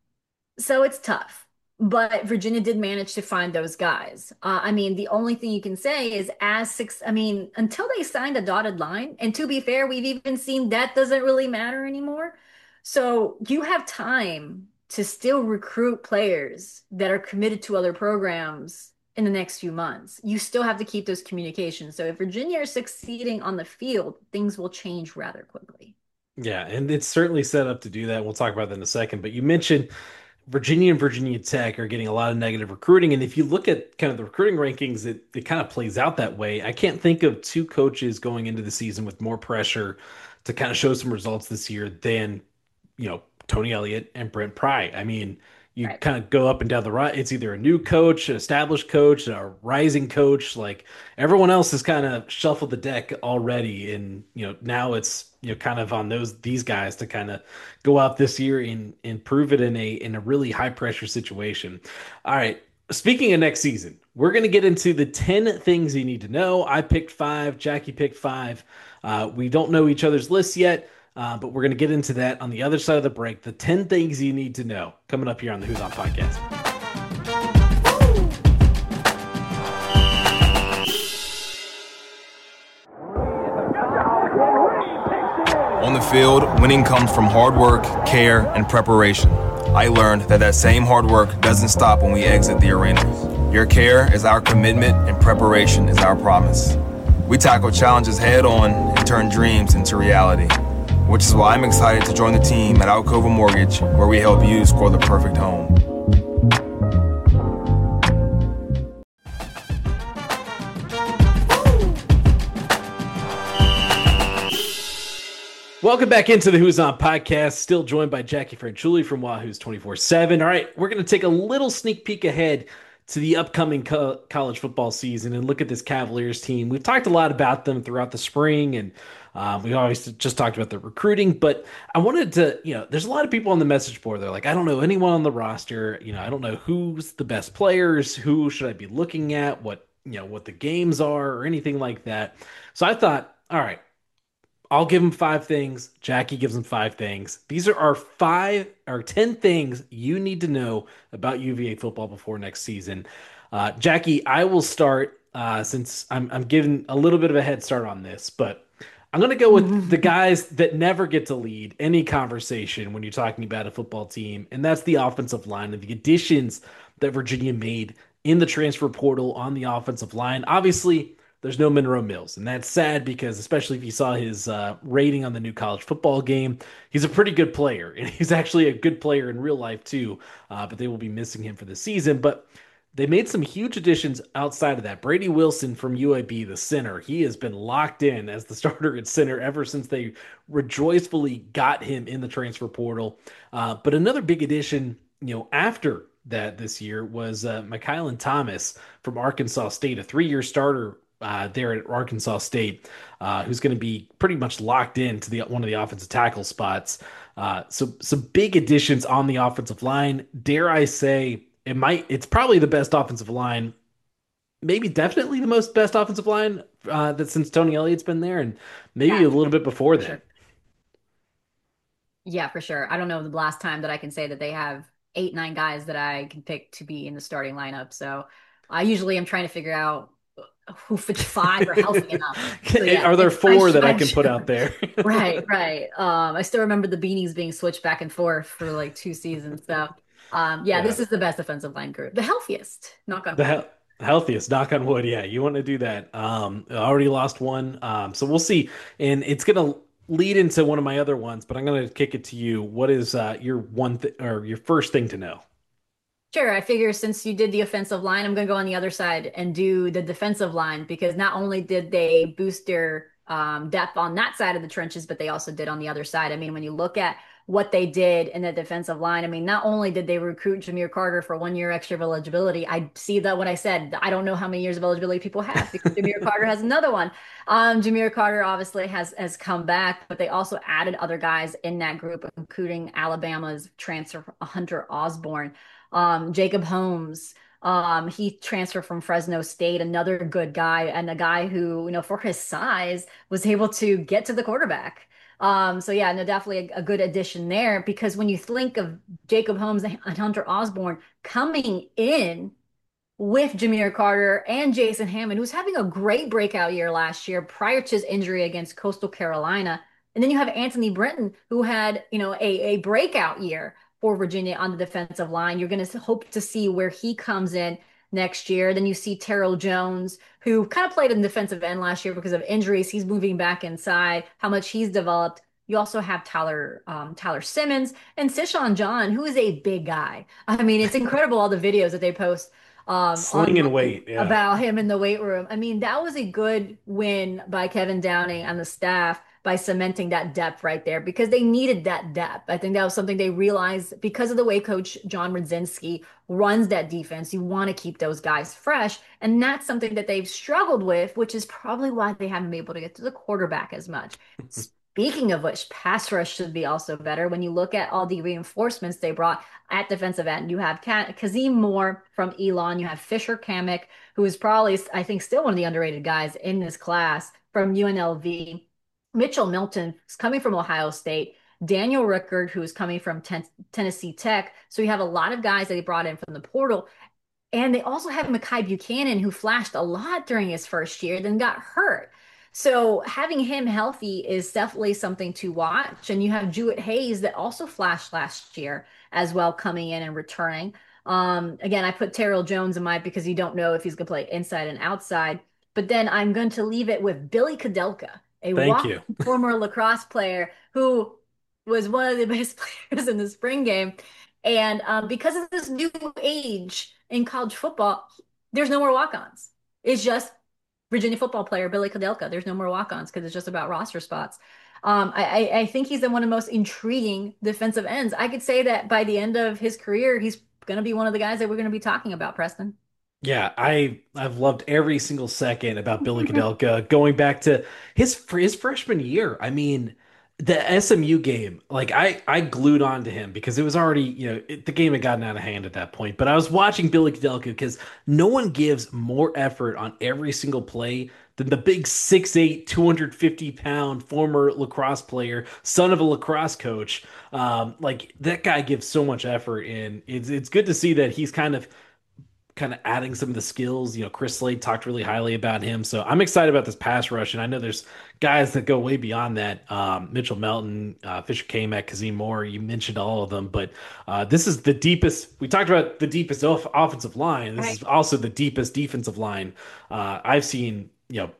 So it's tough. But Virginia did manage to find those guys. I mean, the only thing you can say is I mean, until they signed a dotted line, and to be fair, we've even seen that doesn't really matter anymore. So you have time to still recruit players that are committed to other programs in the next few months. You still have to keep those communications. So if Virginia is succeeding on the field, things will change rather quickly. Yeah, and it's certainly set up to do that. We'll talk about that in a second. But you mentioned Virginia and Virginia Tech are getting a lot of negative recruiting. And if you look at kind of the recruiting rankings, it kind of plays out that way. I can't think of two coaches going into the season with more pressure to kind of show some results this year than, Tony Elliott and Brent Pry. I mean, you Right. kind of go up and down the right. It's either a new coach, an established coach, a rising coach. Like everyone else has kind of shuffled the deck already. And, now it's, kind of on these guys to kind of go out this year and prove it in a really high pressure situation. All right. Speaking of next season, we're going to get into the 10 things you need to know. I picked five, Jackie picked five. We don't know each other's lists yet, but we're going to get into that on the other side of the break. The 10 things you need to know coming up here on the Who's On podcast. On the field, winning comes from hard work, care, and preparation. I learned that same hard work doesn't stop when we exit the arena. Your care is our commitment, and preparation is our promise. We tackle challenges head on and turn dreams into reality, which is why I'm excited to join the team at Alcova Mortgage, where we help you score the perfect home. Welcome back into the Who's On podcast. Still joined by Jackie Franchuli from Wahoo's 24/7. All right, we're going to take a little sneak peek ahead to the upcoming college football season and look at this Cavaliers team. We've talked a lot about them throughout the spring, and we always just talked about the recruiting. But I wanted to, there's a lot of people on the message board. They're like, I don't know anyone on the roster. I don't know who's the best players. Who should I be looking at? What the games are, or anything like that. So I thought, all right. I'll give him 5 things. Jackie gives him 5 things. These are our 10 things you need to know about UVA football before next season. Jackie, I will start since I'm giving a little bit of a head start on this, but I'm going to go with the guys that never get to lead any conversation when you're talking about a football team, and that's the offensive line and the additions that Virginia made in the transfer portal on the offensive line. Obviously, there's no Monroe Mills, and that's sad because especially if you saw his rating on the new college football game, he's a pretty good player, and he's actually a good player in real life too. But they will be missing him for the season. But they made some huge additions outside of that. Brady Wilson from UAB, the center, he has been locked in as the starter at center ever since they rejoicefully got him in the transfer portal. But another big addition, after that this year was Mykylan Thomas from Arkansas State, a 3-year starter there at Arkansas State, who's going to be pretty much locked into the one of the offensive tackle spots. So some big additions on the offensive line. Dare I say it's probably the best offensive line, maybe definitely the most best offensive line that since Tony Elliott's been there, and maybe Yeah, a little bit before for that. sure. Yeah, for sure. I don't know the last time that I can say that they have 8, 9 guys that I can pick to be in the starting lineup. So I usually am trying to figure out which 5 are healthy enough. So yeah, Are there it's four that I I'm can put sure. out there? Right, right. I still remember the beanies being switched back and forth for like 2 seasons. So yeah, Yeah, this is the best offensive line group. The healthiest, knock on the wood. healthiest. Knock on wood. Yeah, you want to do that. I already lost one, so we'll see, and it's gonna lead into one of my other ones, but I'm gonna kick it to you. What is your or your first thing to know? Sure, I figure since you did the offensive line, I'm going to go on the other side and do the defensive line because not only did they boost their depth on that side of the trenches, but they also did on the other side. I mean, when you look at what they did in the defensive line, I mean, not only did they recruit Jameer Carter for 1 year extra of eligibility, I see that what I said. I don't know how many years of eligibility people have because Jameer Carter has another one. Jameer Carter obviously has come back, but they also added other guys in that group, including Alabama's transfer Hunter Osborne, Jacob Holmes. He transferred from Fresno State, another good guy, and a guy who, for his size, was able to get to the quarterback. So yeah, no, definitely a good addition there because when you think of Jacob Holmes and Hunter Osborne coming in with Jameer Carter and Jason Hammond, who's having a great breakout year last year prior to his injury against Coastal Carolina. And then you have Anthony Brenton, who had, a breakout year for Virginia on the defensive line. You're going to hope to see where he comes in next year. Then you see Terrell Jones, who kind of played in defensive end last year because of injuries. He's moving back inside, how much he's developed. You also have Tyler Simmons and Sishan John, who is a big guy. I mean, it's incredible all the videos that they post Sling and online weight. Yeah. about him in the weight room. I mean, that was a good win by Kevin Downing and the staff by cementing that depth right there because they needed that depth. I think that was something they realized because of the way Coach John Radzinski runs that defense. You want to keep those guys fresh. And that's something that they've struggled with, which is probably why they haven't been able to get to the quarterback as much. Speaking of which, pass rush should be also better. When you look at all the reinforcements they brought at defensive end, you have Kazim Moore from Elon, you have Fisher Kamek, who is probably, I think, still one of the underrated guys in this class from UNLV. Mitchell Milton is coming from Ohio State. Daniel Rickard, who is coming from Tennessee Tech. So you have a lot of guys that they brought in from the portal. And they also have Makai Buchanan, who flashed a lot during his first year, then got hurt. So having him healthy is definitely something to watch. And you have Jewett Hayes that also flashed last year as well, coming in and returning. Again, I put Terrell Jones in my because you don't know if he's going to play inside and outside. But then I'm going to leave it with Billy Kudelka, a Thank walk you. former lacrosse player who was one of the best players in the spring game. And because of this new age in college football, there's no more walk-ons. It's just Virginia football player Billy Kudelka. There's no more walk-ons because it's just about roster spots. I think he's one of the most intriguing defensive ends. I could say that by the end of his career, he's going to be one of the guys that we're going to be talking about, Preston. Yeah, I've loved every single second about Billy Kudelka going back to his freshman year. I mean, The SMU game, like I glued on to him because it was already, the game had gotten out of hand at that point. But I was watching Billy Kudelka because no one gives more effort on every single play than the big 6'8", 250-pound former lacrosse player, son of a lacrosse coach. Like that guy gives so much effort, and it's good to see that he's kind of adding some of the skills. Chris Slade talked really highly about him. So I'm excited about this pass rush. And I know there's guys that go way beyond that. Mitchell Melton, Fisher Kamek, Kazim Moore, you mentioned all of them, but this is the deepest. We talked about the deepest offensive line. This Right. is also the deepest defensive line I've seen,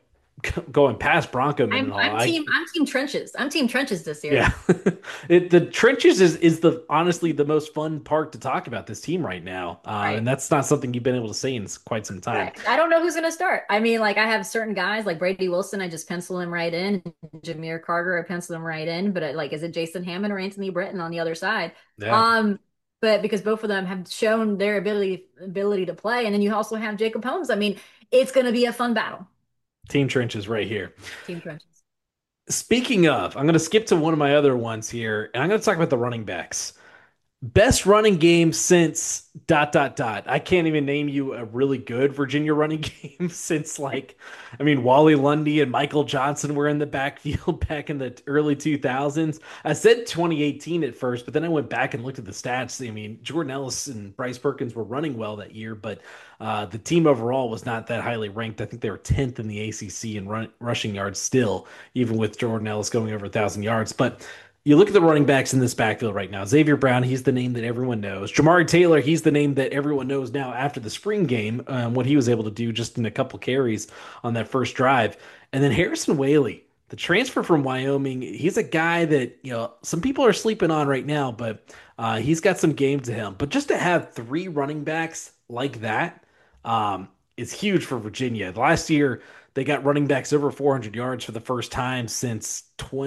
going past Bronco I'm Mendenhall. I'm team I'm team trenches. I'm team trenches this year. Yeah. The trenches is the honestly the most fun part to talk about this team right now. And Right. that's not something you've been able to say in quite some time. Right. I don't know who's going to start. I mean, like I have certain guys like Brady Wilson. I just pencil him right in. Jameer Carter, I pencil him right in. But like, is it Jason Hammond or Anthony Britton on the other side? Yeah. Um, but because both of them have shown their ability to play, and then you also have Jacob Holmes. I mean, it's going to be a fun battle. Team trenches right here. Team trenches. Speaking of, I'm going to skip to one of my other ones here, and I'm going to talk about the running backs. Best running game since dot dot dot. I can't even name you a really good Virginia running game since Wally Lundy and Michael Johnson were in the backfield back in the early 2000s. I said 2018 at first, but then I went back and looked at the stats. I mean, Jordan Ellis and Bryce Perkins were running well that year, but the team overall was not that highly ranked. I think they were 10th in the ACC in rushing yards still, even with Jordan Ellis going over 1,000 yards. But you look at the running backs in this backfield right now. Xavier Brown, he's the name that everyone knows. Jamari Taylor, he's the name that everyone knows now after the spring game, what he was able to do just in a couple carries on that first drive. And then Harrison Whaley, the transfer from Wyoming, he's a guy that, some people are sleeping on right now, but he's got some game to him. But just to have three running backs like that is huge for Virginia. Last year, they got running backs over 400 yards for the first time since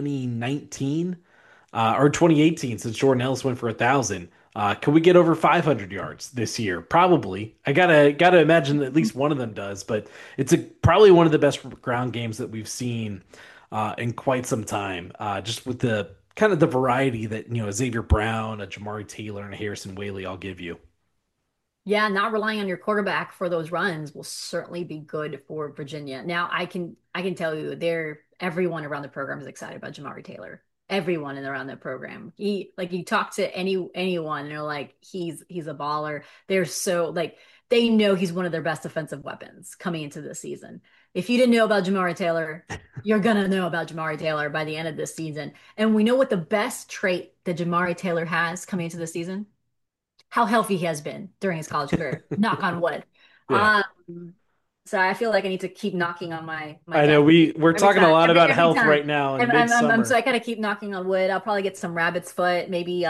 2019 or 2018 since Jordan Ellis went for 1,000. Can we get over 500 yards this year? Probably. I gotta imagine that at least one of them does, but it's probably one of the best ground games that we've seen in quite some time. Just with the kind of the variety that Xavier Brown, a Jamari Taylor, and a Harrison Whaley all give you. Yeah, not relying on your quarterback for those runs will certainly be good for Virginia. Now, I can tell you, everyone around the program is excited about Jamari Taylor. Everyone in around the program. He like you talk to anyone, and they're like, he's a baller. They're so like they know he's one of their best offensive weapons coming into this season. If you didn't know about Jamari Taylor, you're gonna know about Jamari Taylor by the end of this season. And we know what the best trait that Jamari Taylor has coming into the season how healthy he has been during his college career. Knock on wood. Yeah. Um, so I feel like I need to keep knocking on my I know desk we're every talking a time, lot about every health time. right now in So midsummer. I gotta keep knocking on wood. I'll probably get some rabbit's foot, maybe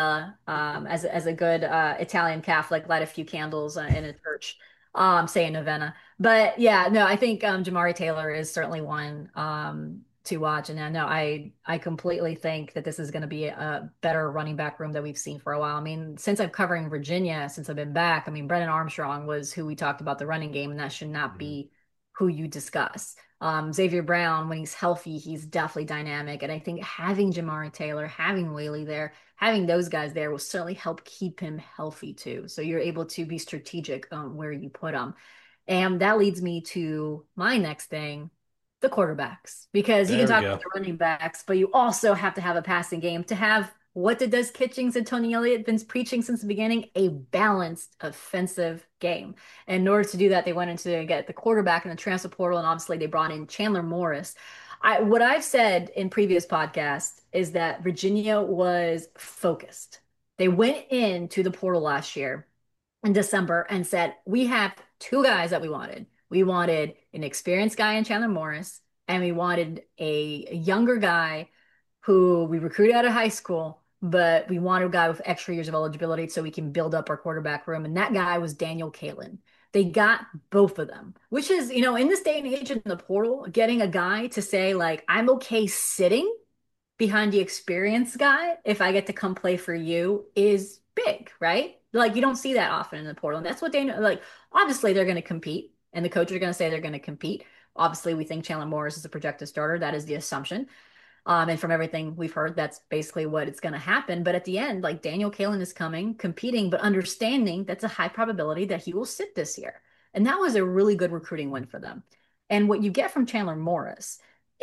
as a good Italian Catholic, light a few candles in a church, say a novena. But yeah, no, I think Jamari Taylor is certainly one to watch. And I know I completely think that this is going to be a better running back room that we've seen for a while. I mean, since I'm covering Virginia, since I've been back, I mean, Brennan Armstrong was who we talked about the running game, and that should not Mhm. be who you discuss. Xavier Brown, when he's healthy, he's definitely dynamic. And I think having Jamari Taylor, having Whaley there, having those guys there will certainly help keep him healthy too. So you're able to be strategic on where you put him. And that leads me to my next thing, the quarterbacks, because you can There we talk about go. the running backs, but you also have to have a passing game to have what did Des Kitchings and Tony Elliott been preaching since the beginning? A balanced offensive game. And in order to do that, they went into get the quarterback in the transfer portal, and obviously they brought in Chandler Morris. What I've said in previous podcasts is that Virginia was focused. They went into the portal last year in December and said, we have two guys that we wanted. We wanted an experienced guy in Chandler Morris, and we wanted a younger guy who we recruited out of high school, but we wanted a guy with extra years of eligibility so we can build up our quarterback room. And that guy was Daniel Kalen. They got both of them, which is, in this day and age in the portal, getting a guy to say, like, I'm okay sitting behind the experienced guy if I get to come play for you is big, right? Like you don't see that often in the portal. And that's what they know. Like, obviously they're going to compete and the coaches are going to say they're going to compete. Obviously, we think Chandler Morris is a projected starter. That is the assumption. And from everything we've heard, that's basically what it's going to happen. But at the end, like Daniel Kalen is coming, competing, but understanding that's a high probability that he will sit this year. And that was a really good recruiting win for them. And what you get from Chandler Morris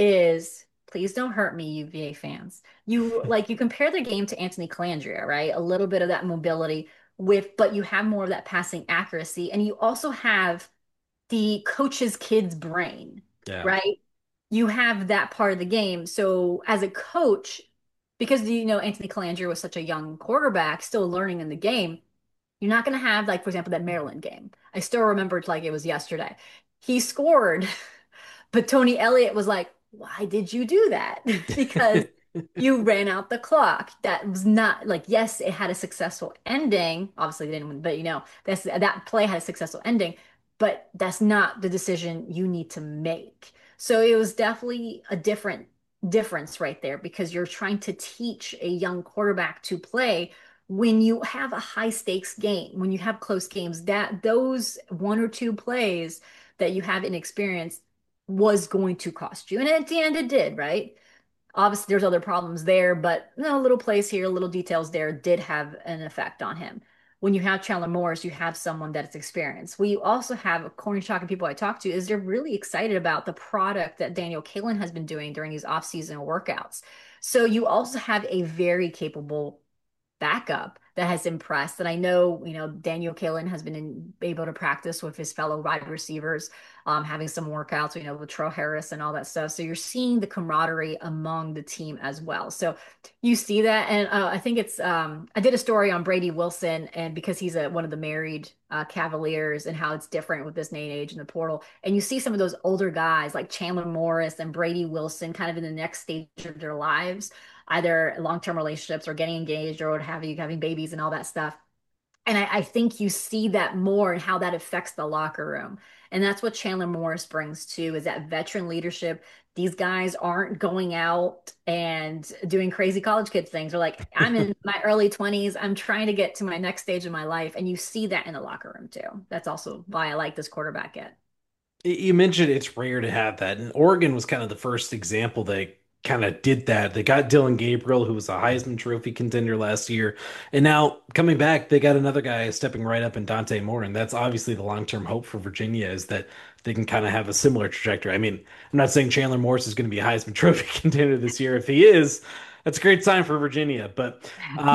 is, please don't hurt me, UVA fans. You compare the game to Anthony Calandria, right? A little bit of that mobility but you have more of that passing accuracy, and you also have the coach's kid's brain, Yeah. right? You have that part of the game. So as a coach, because Anthony Calandria was such a young quarterback, still learning in the game, you're not going to have, like, for example, that Maryland game. I still remember it like it was yesterday. He scored, but Tony Elliott was like, "Why did you do that?" Because you ran out the clock. That was not like, yes, it had a successful ending. Obviously, they didn't win, but that play had a successful ending, but that's not the decision you need to make. So it was definitely a difference right there because you're trying to teach a young quarterback to play when you have a high stakes game, when you have close games, that those one or two plays that you have inexperience was going to cost you. And at the end, it did, right? Obviously, there's other problems there, but little plays here, little details there did have an effect on him. When you have Chandler Morris, you have someone that's experienced. We also have, according to talking to people I talked to, is they're really excited about the product that Daniel Kalen has been doing during these off-season workouts. So you also have a very capable backup that has impressed. And I know, Daniel Kalen has been able to practice with his fellow wide receivers, having some workouts, with Terrell Harris and all that stuff. So you're seeing the camaraderie among the team as well. So you see that. And I think I did a story on Brady Wilson, and because he's one of the married Cavaliers, and how it's different with this day and age in the portal. And you see some of those older guys like Chandler Morris and Brady Wilson kind of in the next stage of their lives, either long-term relationships or getting engaged or what have you, having babies and all that stuff. And I think you see that more and how that affects the locker room. And that's what Chandler Morris brings too, is that veteran leadership. These guys aren't going out and doing crazy college kid things. They're like, I'm in my early 20s. I'm trying to get to my next stage of my life. And you see that in the locker room too. That's also why I like this quarterback yet. You mentioned it's rare to have that, and Oregon was kind of the first example they kind of did that. They got Dylan Gabriel, who was a Heisman Trophy contender last year, and now coming back, they got another guy stepping right up in Dante Moore, and that's obviously the long-term hope for Virginia is that they can kind of have a similar trajectory. I mean, I'm not saying Chandler Morris is going to be a Heisman Trophy contender this year. If he is, that's a great sign for Virginia. But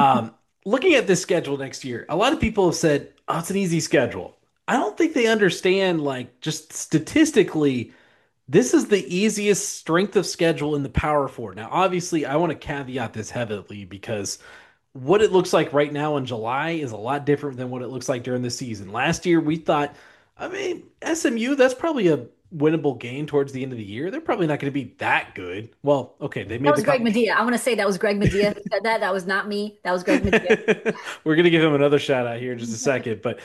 looking at this schedule next year, a lot of people have said, "Oh, it's an easy schedule." I don't think they understand, like, just statistically, this is the easiest strength of schedule in the Power Four. Now, obviously, I want to caveat this heavily because what it looks like right now in July is a lot different than what it looks like during the season. Last year, we thought, I mean, SMU, that's probably a winnable game towards the end of the year. They're probably not going to be that good. Well, okay, they That made the was Greg college. Medea. I want to say that was Greg Medea who said that. That was not me. That was Greg Medea. We're gonna give him another shout out here in just a second, but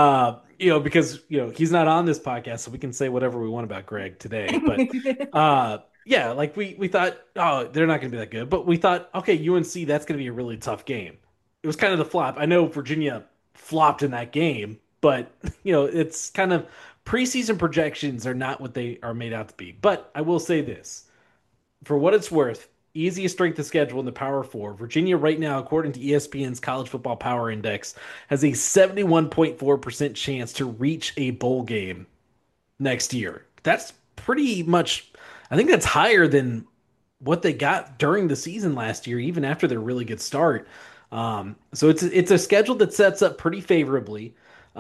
because he's not on this podcast, so we can say whatever we want about Greg today. But yeah, like we thought, oh, they're not gonna be that good, but we thought, okay, UNC, that's gonna be a really tough game. It was kind of the flop. I know Virginia flopped in that game, but it's kind of preseason projections are not what they are made out to be. But I will say this for what it's worth, easiest strength of schedule in the Power Four. Virginia, right now, according to ESPN's College Football Power Index, has a 71.4% chance to reach a bowl game next year. That's pretty much, I think that's higher than what they got during the season last year, even after their really good start. So it's a schedule that sets up pretty favorably.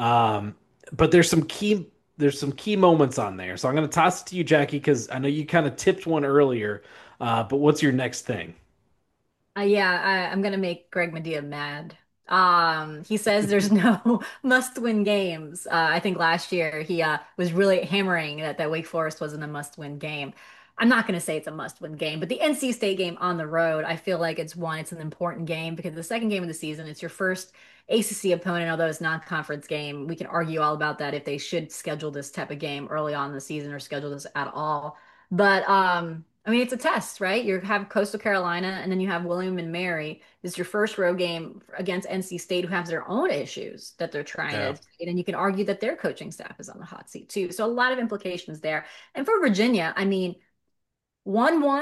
But there's some key moments on there. So I'm going to toss it to you, Jackie, because I know you kind of tipped one earlier. But what's your next thing? Yeah, I'm gonna make Greg Medea mad. He says there's no must-win games. I think last year he was really hammering that Wake Forest wasn't a must-win game. I'm not gonna say it's a must-win game, but the NC State game on the road, I feel like it's an important game because the second game of the season, it's your first ACC opponent, although it's non-conference game. We can argue all about that if they should schedule this type of game early on in the season or schedule this at all. But I mean, it's a test, right? You have Coastal Carolina, and then you have William and Mary. This is your first road game against NC State, who has their own issues that they're trying to Yeah. educate. And you can argue that their coaching staff is on the hot seat too. So a lot of implications there. And for Virginia, I mean, 1-1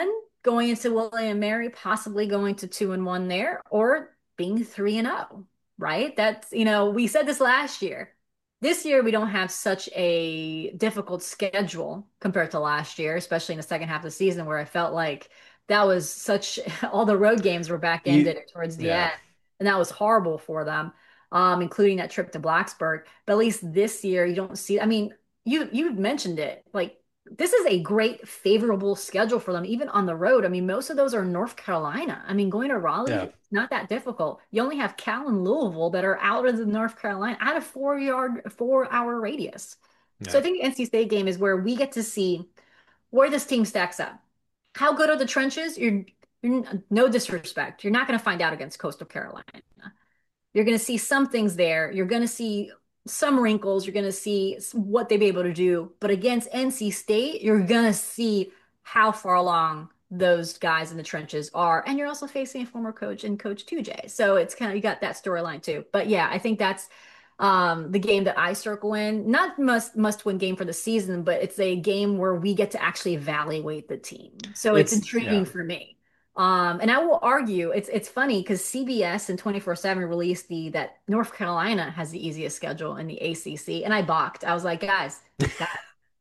going into William Mary, possibly going to 2-1 there, or being 3-0, right? That's, we said this last year. This year, we don't have such a difficult schedule compared to last year, especially in the second half of the season, where I felt like that was such all the road games were back You, ended towards the yeah. end, and that was horrible for them, including that trip to Blacksburg. But at least this year, you don't see. I mean, you mentioned it, like this is a great favorable schedule for them, even on the road. I mean, most of those are North Carolina. I mean, going to Raleigh, Yeah. it's not that difficult. You only have Cal and Louisville that are out of the North Carolina, out of 4-hour radius. So Yeah. I think the NC State game is where we get to see where this team stacks up. How good are the trenches? You're no disrespect. You're not going to find out against Coastal Carolina. You're going to see some things there. You're going to see some wrinkles. You're going to see what they'd be able to do. But against NC State, you're going to see how far along those guys in the trenches are. And you're also facing a former coach and Coach 2J. So it's kind of, you got that storyline too. But yeah, I think that's the game that I circle in. Not must win game for the season, but it's a game where we get to actually evaluate the team. So it's Yeah. intriguing for me. And I will argue it's funny because CBS and 24/7 released that North Carolina has the easiest schedule in the ACC, and I balked. I was like, guys,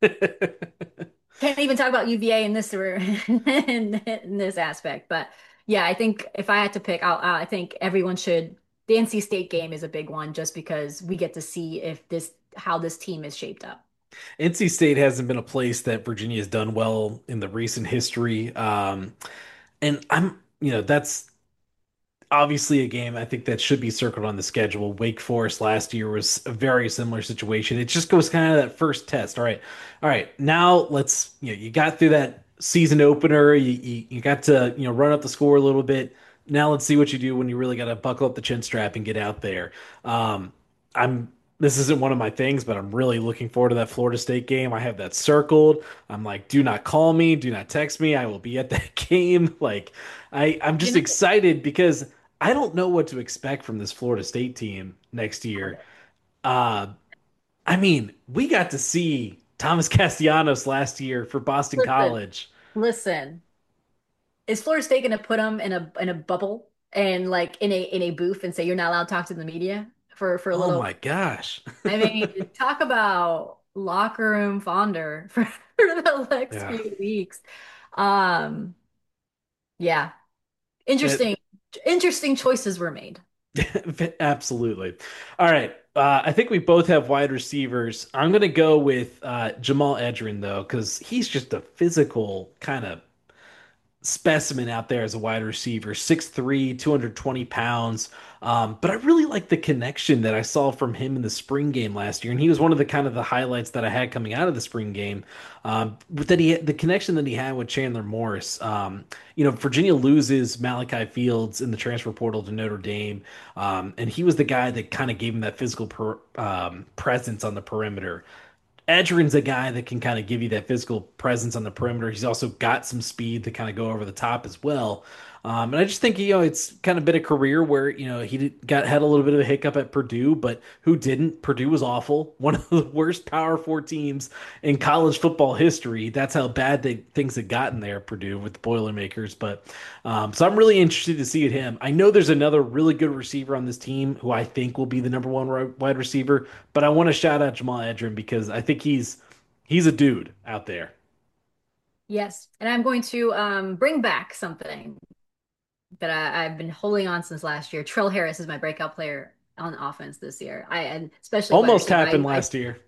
can't even talk about UVA in this in this aspect. But yeah, I think if I had to pick, I think everyone should. The NC State game is a big one just because we get to see if this how this team is shaped up. NC State hasn't been a place that Virginia has done well in the recent history. And that's obviously a game I think that should be circled on the schedule. Wake Forest last year was a very similar situation. It just goes kind of that first test. All right. All right. Now let's, you got through that season opener. You got to, run up the score a little bit. Now let's see what you do when you really got to buckle up the chin strap and get out there. I'm This isn't one of my things, but I'm really looking forward to that Florida State game. I have that circled. I'm like, do not call me, do not text me. I will be at that game. Like, I'm You just know, excited because I don't know what to expect from this Florida State team next year. Uh, I mean, we got to see Thomas Castellanos last year for Boston listen, College. listen. Is Florida State going to put them in a bubble and like in a booth and say you're not allowed to talk to the media for a Oh little? my gosh. I mean, talk about locker room fonder for the next Yeah. few weeks. Um, yeah, It, interesting, interesting choices were made. absolutely. All right. I think we both have wide receivers. I'm going to go with Jamal Edrin, though, because he's just a physical kind of specimen out there as a wide receiver, 6'3", 220 pounds. But I really like the connection that I saw from him in the spring game last year. And he was one of the kind of the highlights that I had coming out of the spring game. The connection that he had with Chandler Morris. Virginia loses Malachi Fields in the transfer portal to Notre Dame. And he was the guy that kind of gave him that physical presence on the perimeter. Edgerrin's a guy that can kind of give you that physical presence on the perimeter. He's also got some speed to kind of go over the top as well. And I just think, it's kind of been a career where, had a little bit of a hiccup at Purdue, but who didn't? Purdue was awful. One of the worst Power Four teams in college football history. That's how bad things had gotten there at Purdue with the Boilermakers. But so I'm really interested to see it him. I know there's another really good receiver on this team who I think will be the number one wide receiver, but I want to shout out Jamal Edrin because I think he's a dude out there. Yes, and I'm going to bring back something that I've been holding on since last year. Trill Harris is my breakout player on offense this year. And especially wide Almost receiver. happened last year.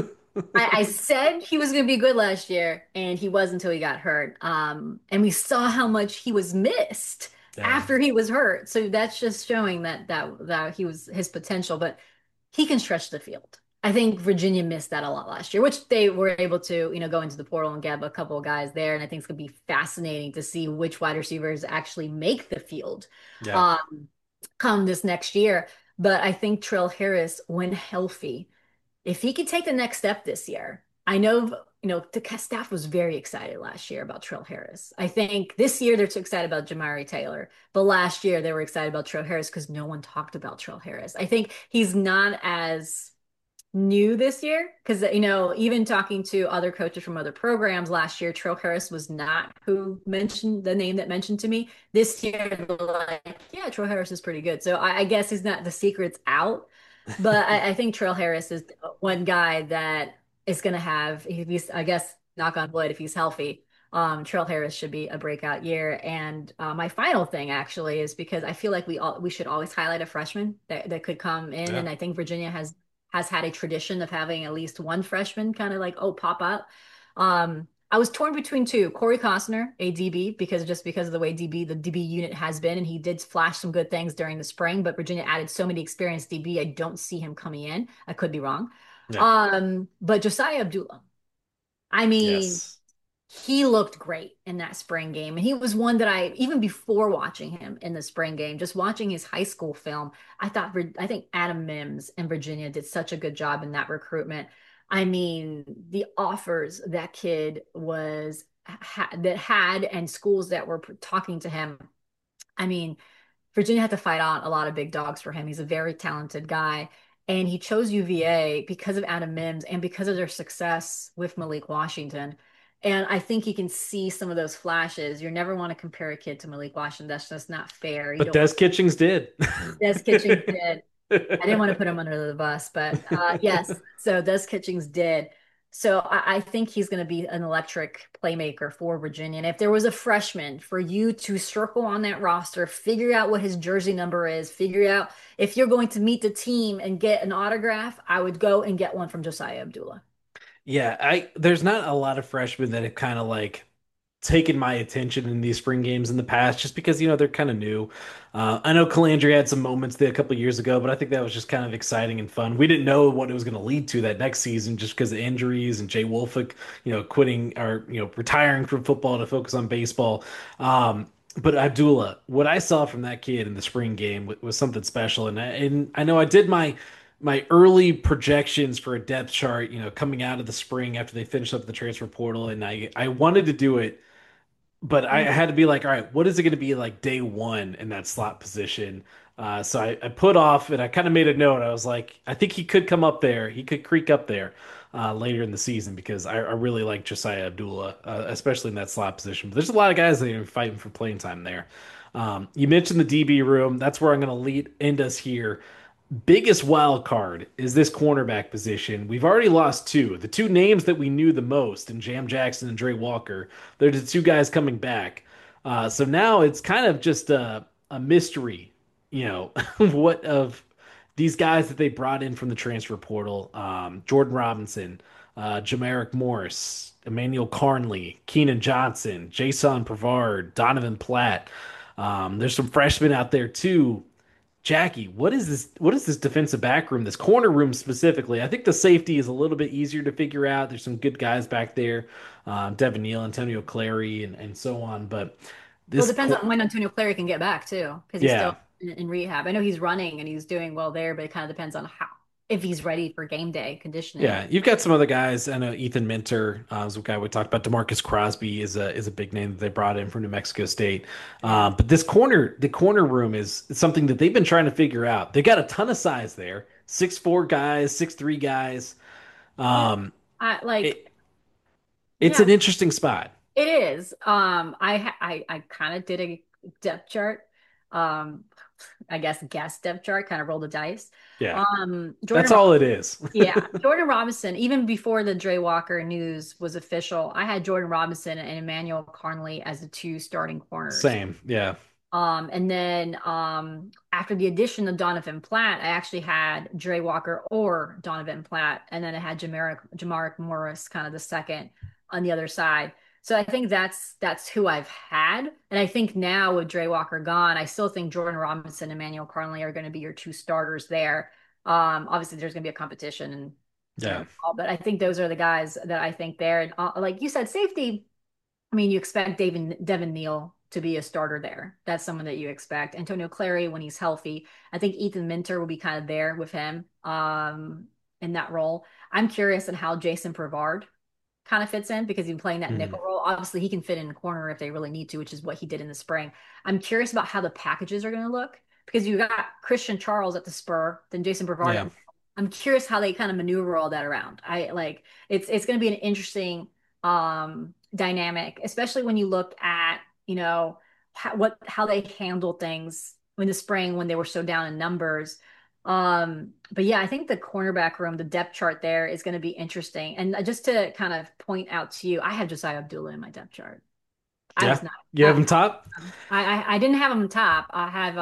I said he was going to be good last year, and he was until he got hurt. And we saw how much he was missed Yeah. after he was hurt. So that's just showing that he was his potential, but he can stretch the field. I think Virginia missed that a lot last year, which they were able to, go into the portal and get a couple of guys there. And I think it's going to be fascinating to see which wide receivers actually make the field Yeah. um, come this next year. But I think Trill Harris, when healthy, if he could take the next step this year, I know, the staff was very excited last year about Trill Harris. I think this year they're too excited about Jamari Taylor, but last year they were excited about Trill Harris because no one talked about Trill Harris. I think he's not as new this year because even talking to other coaches from other programs last year, Trill Harris was not who mentioned the name that mentioned to me. This year, they're like, yeah, Trill Harris is pretty good. So I guess he's not the secret's out, but I think Trill Harris is one guy that is going to have. If he's, I guess, knock on wood, if he's healthy. Trill Harris should be a breakout year. And my final thing actually is because I feel like we should always highlight a freshman that could come in, Yeah. and I think Virginia has had a tradition of having at least one freshman kind of like, oh, pop up. I was torn between two. Corey Costner, a DB, because of the way the DB unit has been, and he did flash some good things during the spring, but Virginia added so many experienced DB, I don't see him coming in. I could be wrong. Yeah. But Josiah Abdullah, I mean, Yes. he looked great in that spring game. And he was one that even before watching him in the spring game, just watching his high school film, I think Adam Mims and Virginia did such a good job in that recruitment. I mean, the offers that kid that had and schools that were talking to him. I mean, Virginia had to fight on a lot of big dogs for him. He's a very talented guy. And he chose UVA because of Adam Mims and because of their success with Malik Washington. And I think you can see some of those flashes. You never want to compare a kid to Malik Washington. That's just not fair. You But don't Des want Kitchings did. Des Kitchings did. I didn't want to put him under the bus, but yes, so Des Kitchings did. So I think he's going to be an electric playmaker for Virginia. And if there was a freshman for you to circle on that roster, figure out what his jersey number is, figure out if you're going to meet the team and get an autograph, I would go and get one from Josiah Abdullah. Yeah, I there's not a lot of freshmen that have kind of like taken my attention in these spring games in the past, just because they're kind of new. I know Calandri had some moments there a couple of years ago, but I think that was just kind of exciting and fun. We didn't know what it was going to lead to that next season, just because of injuries and Jay Wolfick, quitting or retiring from football to focus on baseball. But Abdullah, what I saw from that kid in the spring game was something special, and I know I did my early projections for a depth chart, coming out of the spring after they finished up the transfer portal, and I wanted to do it, but I Mhm. had to be like, all right, what is it going to be like day one in that slot position? So I put off and I kind of made a note. I was like, I think he could come up there. He could creak up there later in the season because I really like Josiah Abdullah, especially in that slot position. But there's a lot of guys that are fighting for playing time there. You mentioned the DB room. That's where I'm going to lead end us here. Biggest wild card is this cornerback position. We've already lost two. The two names that we knew the most, in Jam Jackson and Dre Walker, they're the two guys coming back. So now it's kind of just a mystery, what of these guys that they brought in from the transfer portal. Jordan Robinson, Jamarick Morris, Emmanuel Carnley, Keenan Johnson, Jason Pavard, Donovan Platt. There's some freshmen out there too. Jackie, what is this? What is this defensive back room? This corner room specifically? I think the safety is a little bit easier to figure out. There's some good guys back there, Devin Neal, Antonio Clary, and so on. But Well, it this, depends on when Antonio Clary can get back too, because he's still yeah, in rehab. I know he's running and he's doing well there, but it kind of depends on how if he's ready for game day conditioning. yeah. You've got some other guys. I know Ethan Minter is a guy we talked about. Demarcus Crosby is a big name that they brought in from New Mexico State. Yeah. But the corner room is something that they've been trying to figure out. They got a ton of size there, 6'4" guys, 6'3" guys. Yeah. Um, I like, it, it's yeah, an interesting spot. it is. I kind of did a depth chart. Um, I guess depth chart, kind of roll the dice. Yeah. Jordan That's all it is. Yeah, Jordan Robinson, even before the Dre Walker news was official, I had Jordan Robinson and Emmanuel Carnley as the two starting corners. Same. Yeah. And then after the addition of Donovan Platt, I actually had Dre Walker or Donovan Platt, and then I had Jamarick Morris kind of the second on the other side. So I think that's who I've had. And I think now with Dre Walker gone, I still think Jordan Robinson and Emmanuel Carnley are going to be your two starters there. Obviously there's going to be a competition Yeah. but I think those are the guys that I think there. And like you said, safety. I mean, you expect Devin Neal to be a starter there. That's someone that you expect. Antonio Clary when he's healthy. I think Ethan Minter will be kind of there with him in that role. I'm curious on how Jason Brevard kind of fits in because he's playing that Mhm. nickel role. Obviously, he can fit in the corner if they really need to, which is what he did in the spring. I'm curious about how the packages are going to look because you got Christian Charles at the spur, then Jason Brevard Yeah. I'm curious how they kind of maneuver all that around. I like it's going to be an interesting dynamic, especially when you look at, how they handled things in the spring when they were so down in numbers. But yeah, I think the cornerback room, the depth chart there is going to be interesting. And just to kind of point out to you, I have Josiah Abdullah in my depth chart. I Yeah, was not. you have him top. I didn't have him top. I have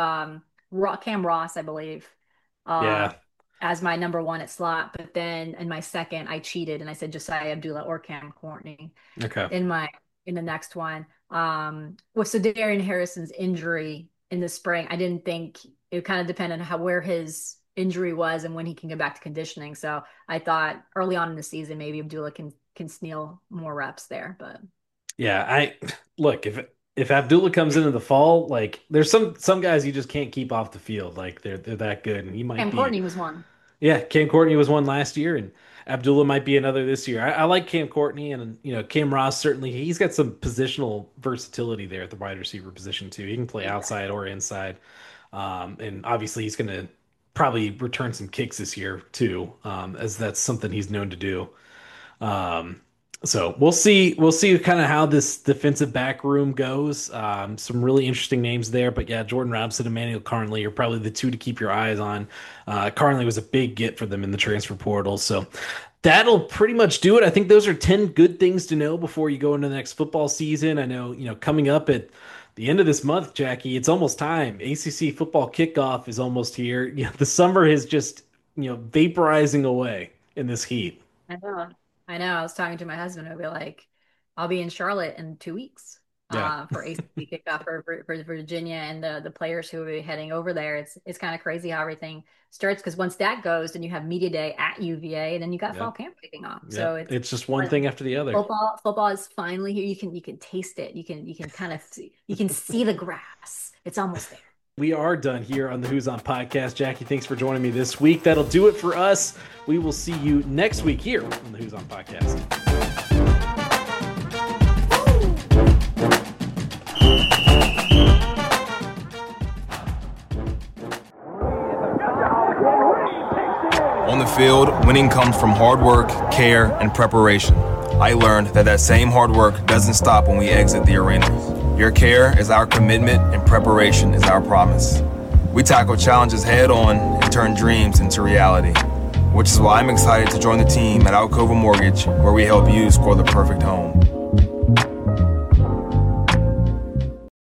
Cam Ross, I believe, uh, Yeah. as my number one at slot. But then in my second, I cheated and I said Josiah Abdullah or Cam Courtney Okay. in the next one. With Darian Harrison's injury in the spring, I didn't think it kind of depended on where his injury was and when he can get back to conditioning. So I thought early on in the season maybe Abdullah can steal more reps there, but. Yeah, I look if Abdullah comes into the fall, like there's some guys you just can't keep off the field. Like they're that good, and he might Cam be. Courtney was one. Yeah, Cam Courtney was one last year, and Abdullah might be another this year. I like Cam Courtney, and Cam Ross certainly he's got some positional versatility there at the wide receiver position too. He can play outside or inside, and obviously he's going to probably return some kicks this year too, as that's something he's known to do. Um, so we'll see kind of how this defensive back room goes. Some really interesting names there, but yeah, Jordan Robson, Emmanuel Carnley are probably the two to keep your eyes on. Carnley was a big get for them in the transfer portal, so that'll pretty much do it. I think those are 10 good things to know before you go into the next football season. I know, coming up at the end of this month, Jackie, it's almost time. ACC football kickoff is almost here. The summer is just, vaporizing away in this heat. I know. I know. I was talking to my husband. I'll be like, I'll be in Charlotte in 2 weeks Yeah. for ACC kickoff for Virginia and the players who will be heading over there. It's kind of crazy how everything starts because once that goes, then you have media day at UVA, and then you got Yeah. fall camp kicking off. Yeah. So It's just one thing after the other. football is finally here. You can taste it. You can kind of see the grass. It's almost there. We are done here on the Who's On podcast. Jackie, thanks for joining me this week. That'll do it for us. We will see you next week here on the Who's On podcast. On the field, winning comes from hard work, care, and preparation. I learned that same hard work doesn't stop when we exit the arena. Your care is our commitment and preparation is our promise. We tackle challenges head on and turn dreams into reality, which is why I'm excited to join the team at Alcova Mortgage, where we help you score the perfect home.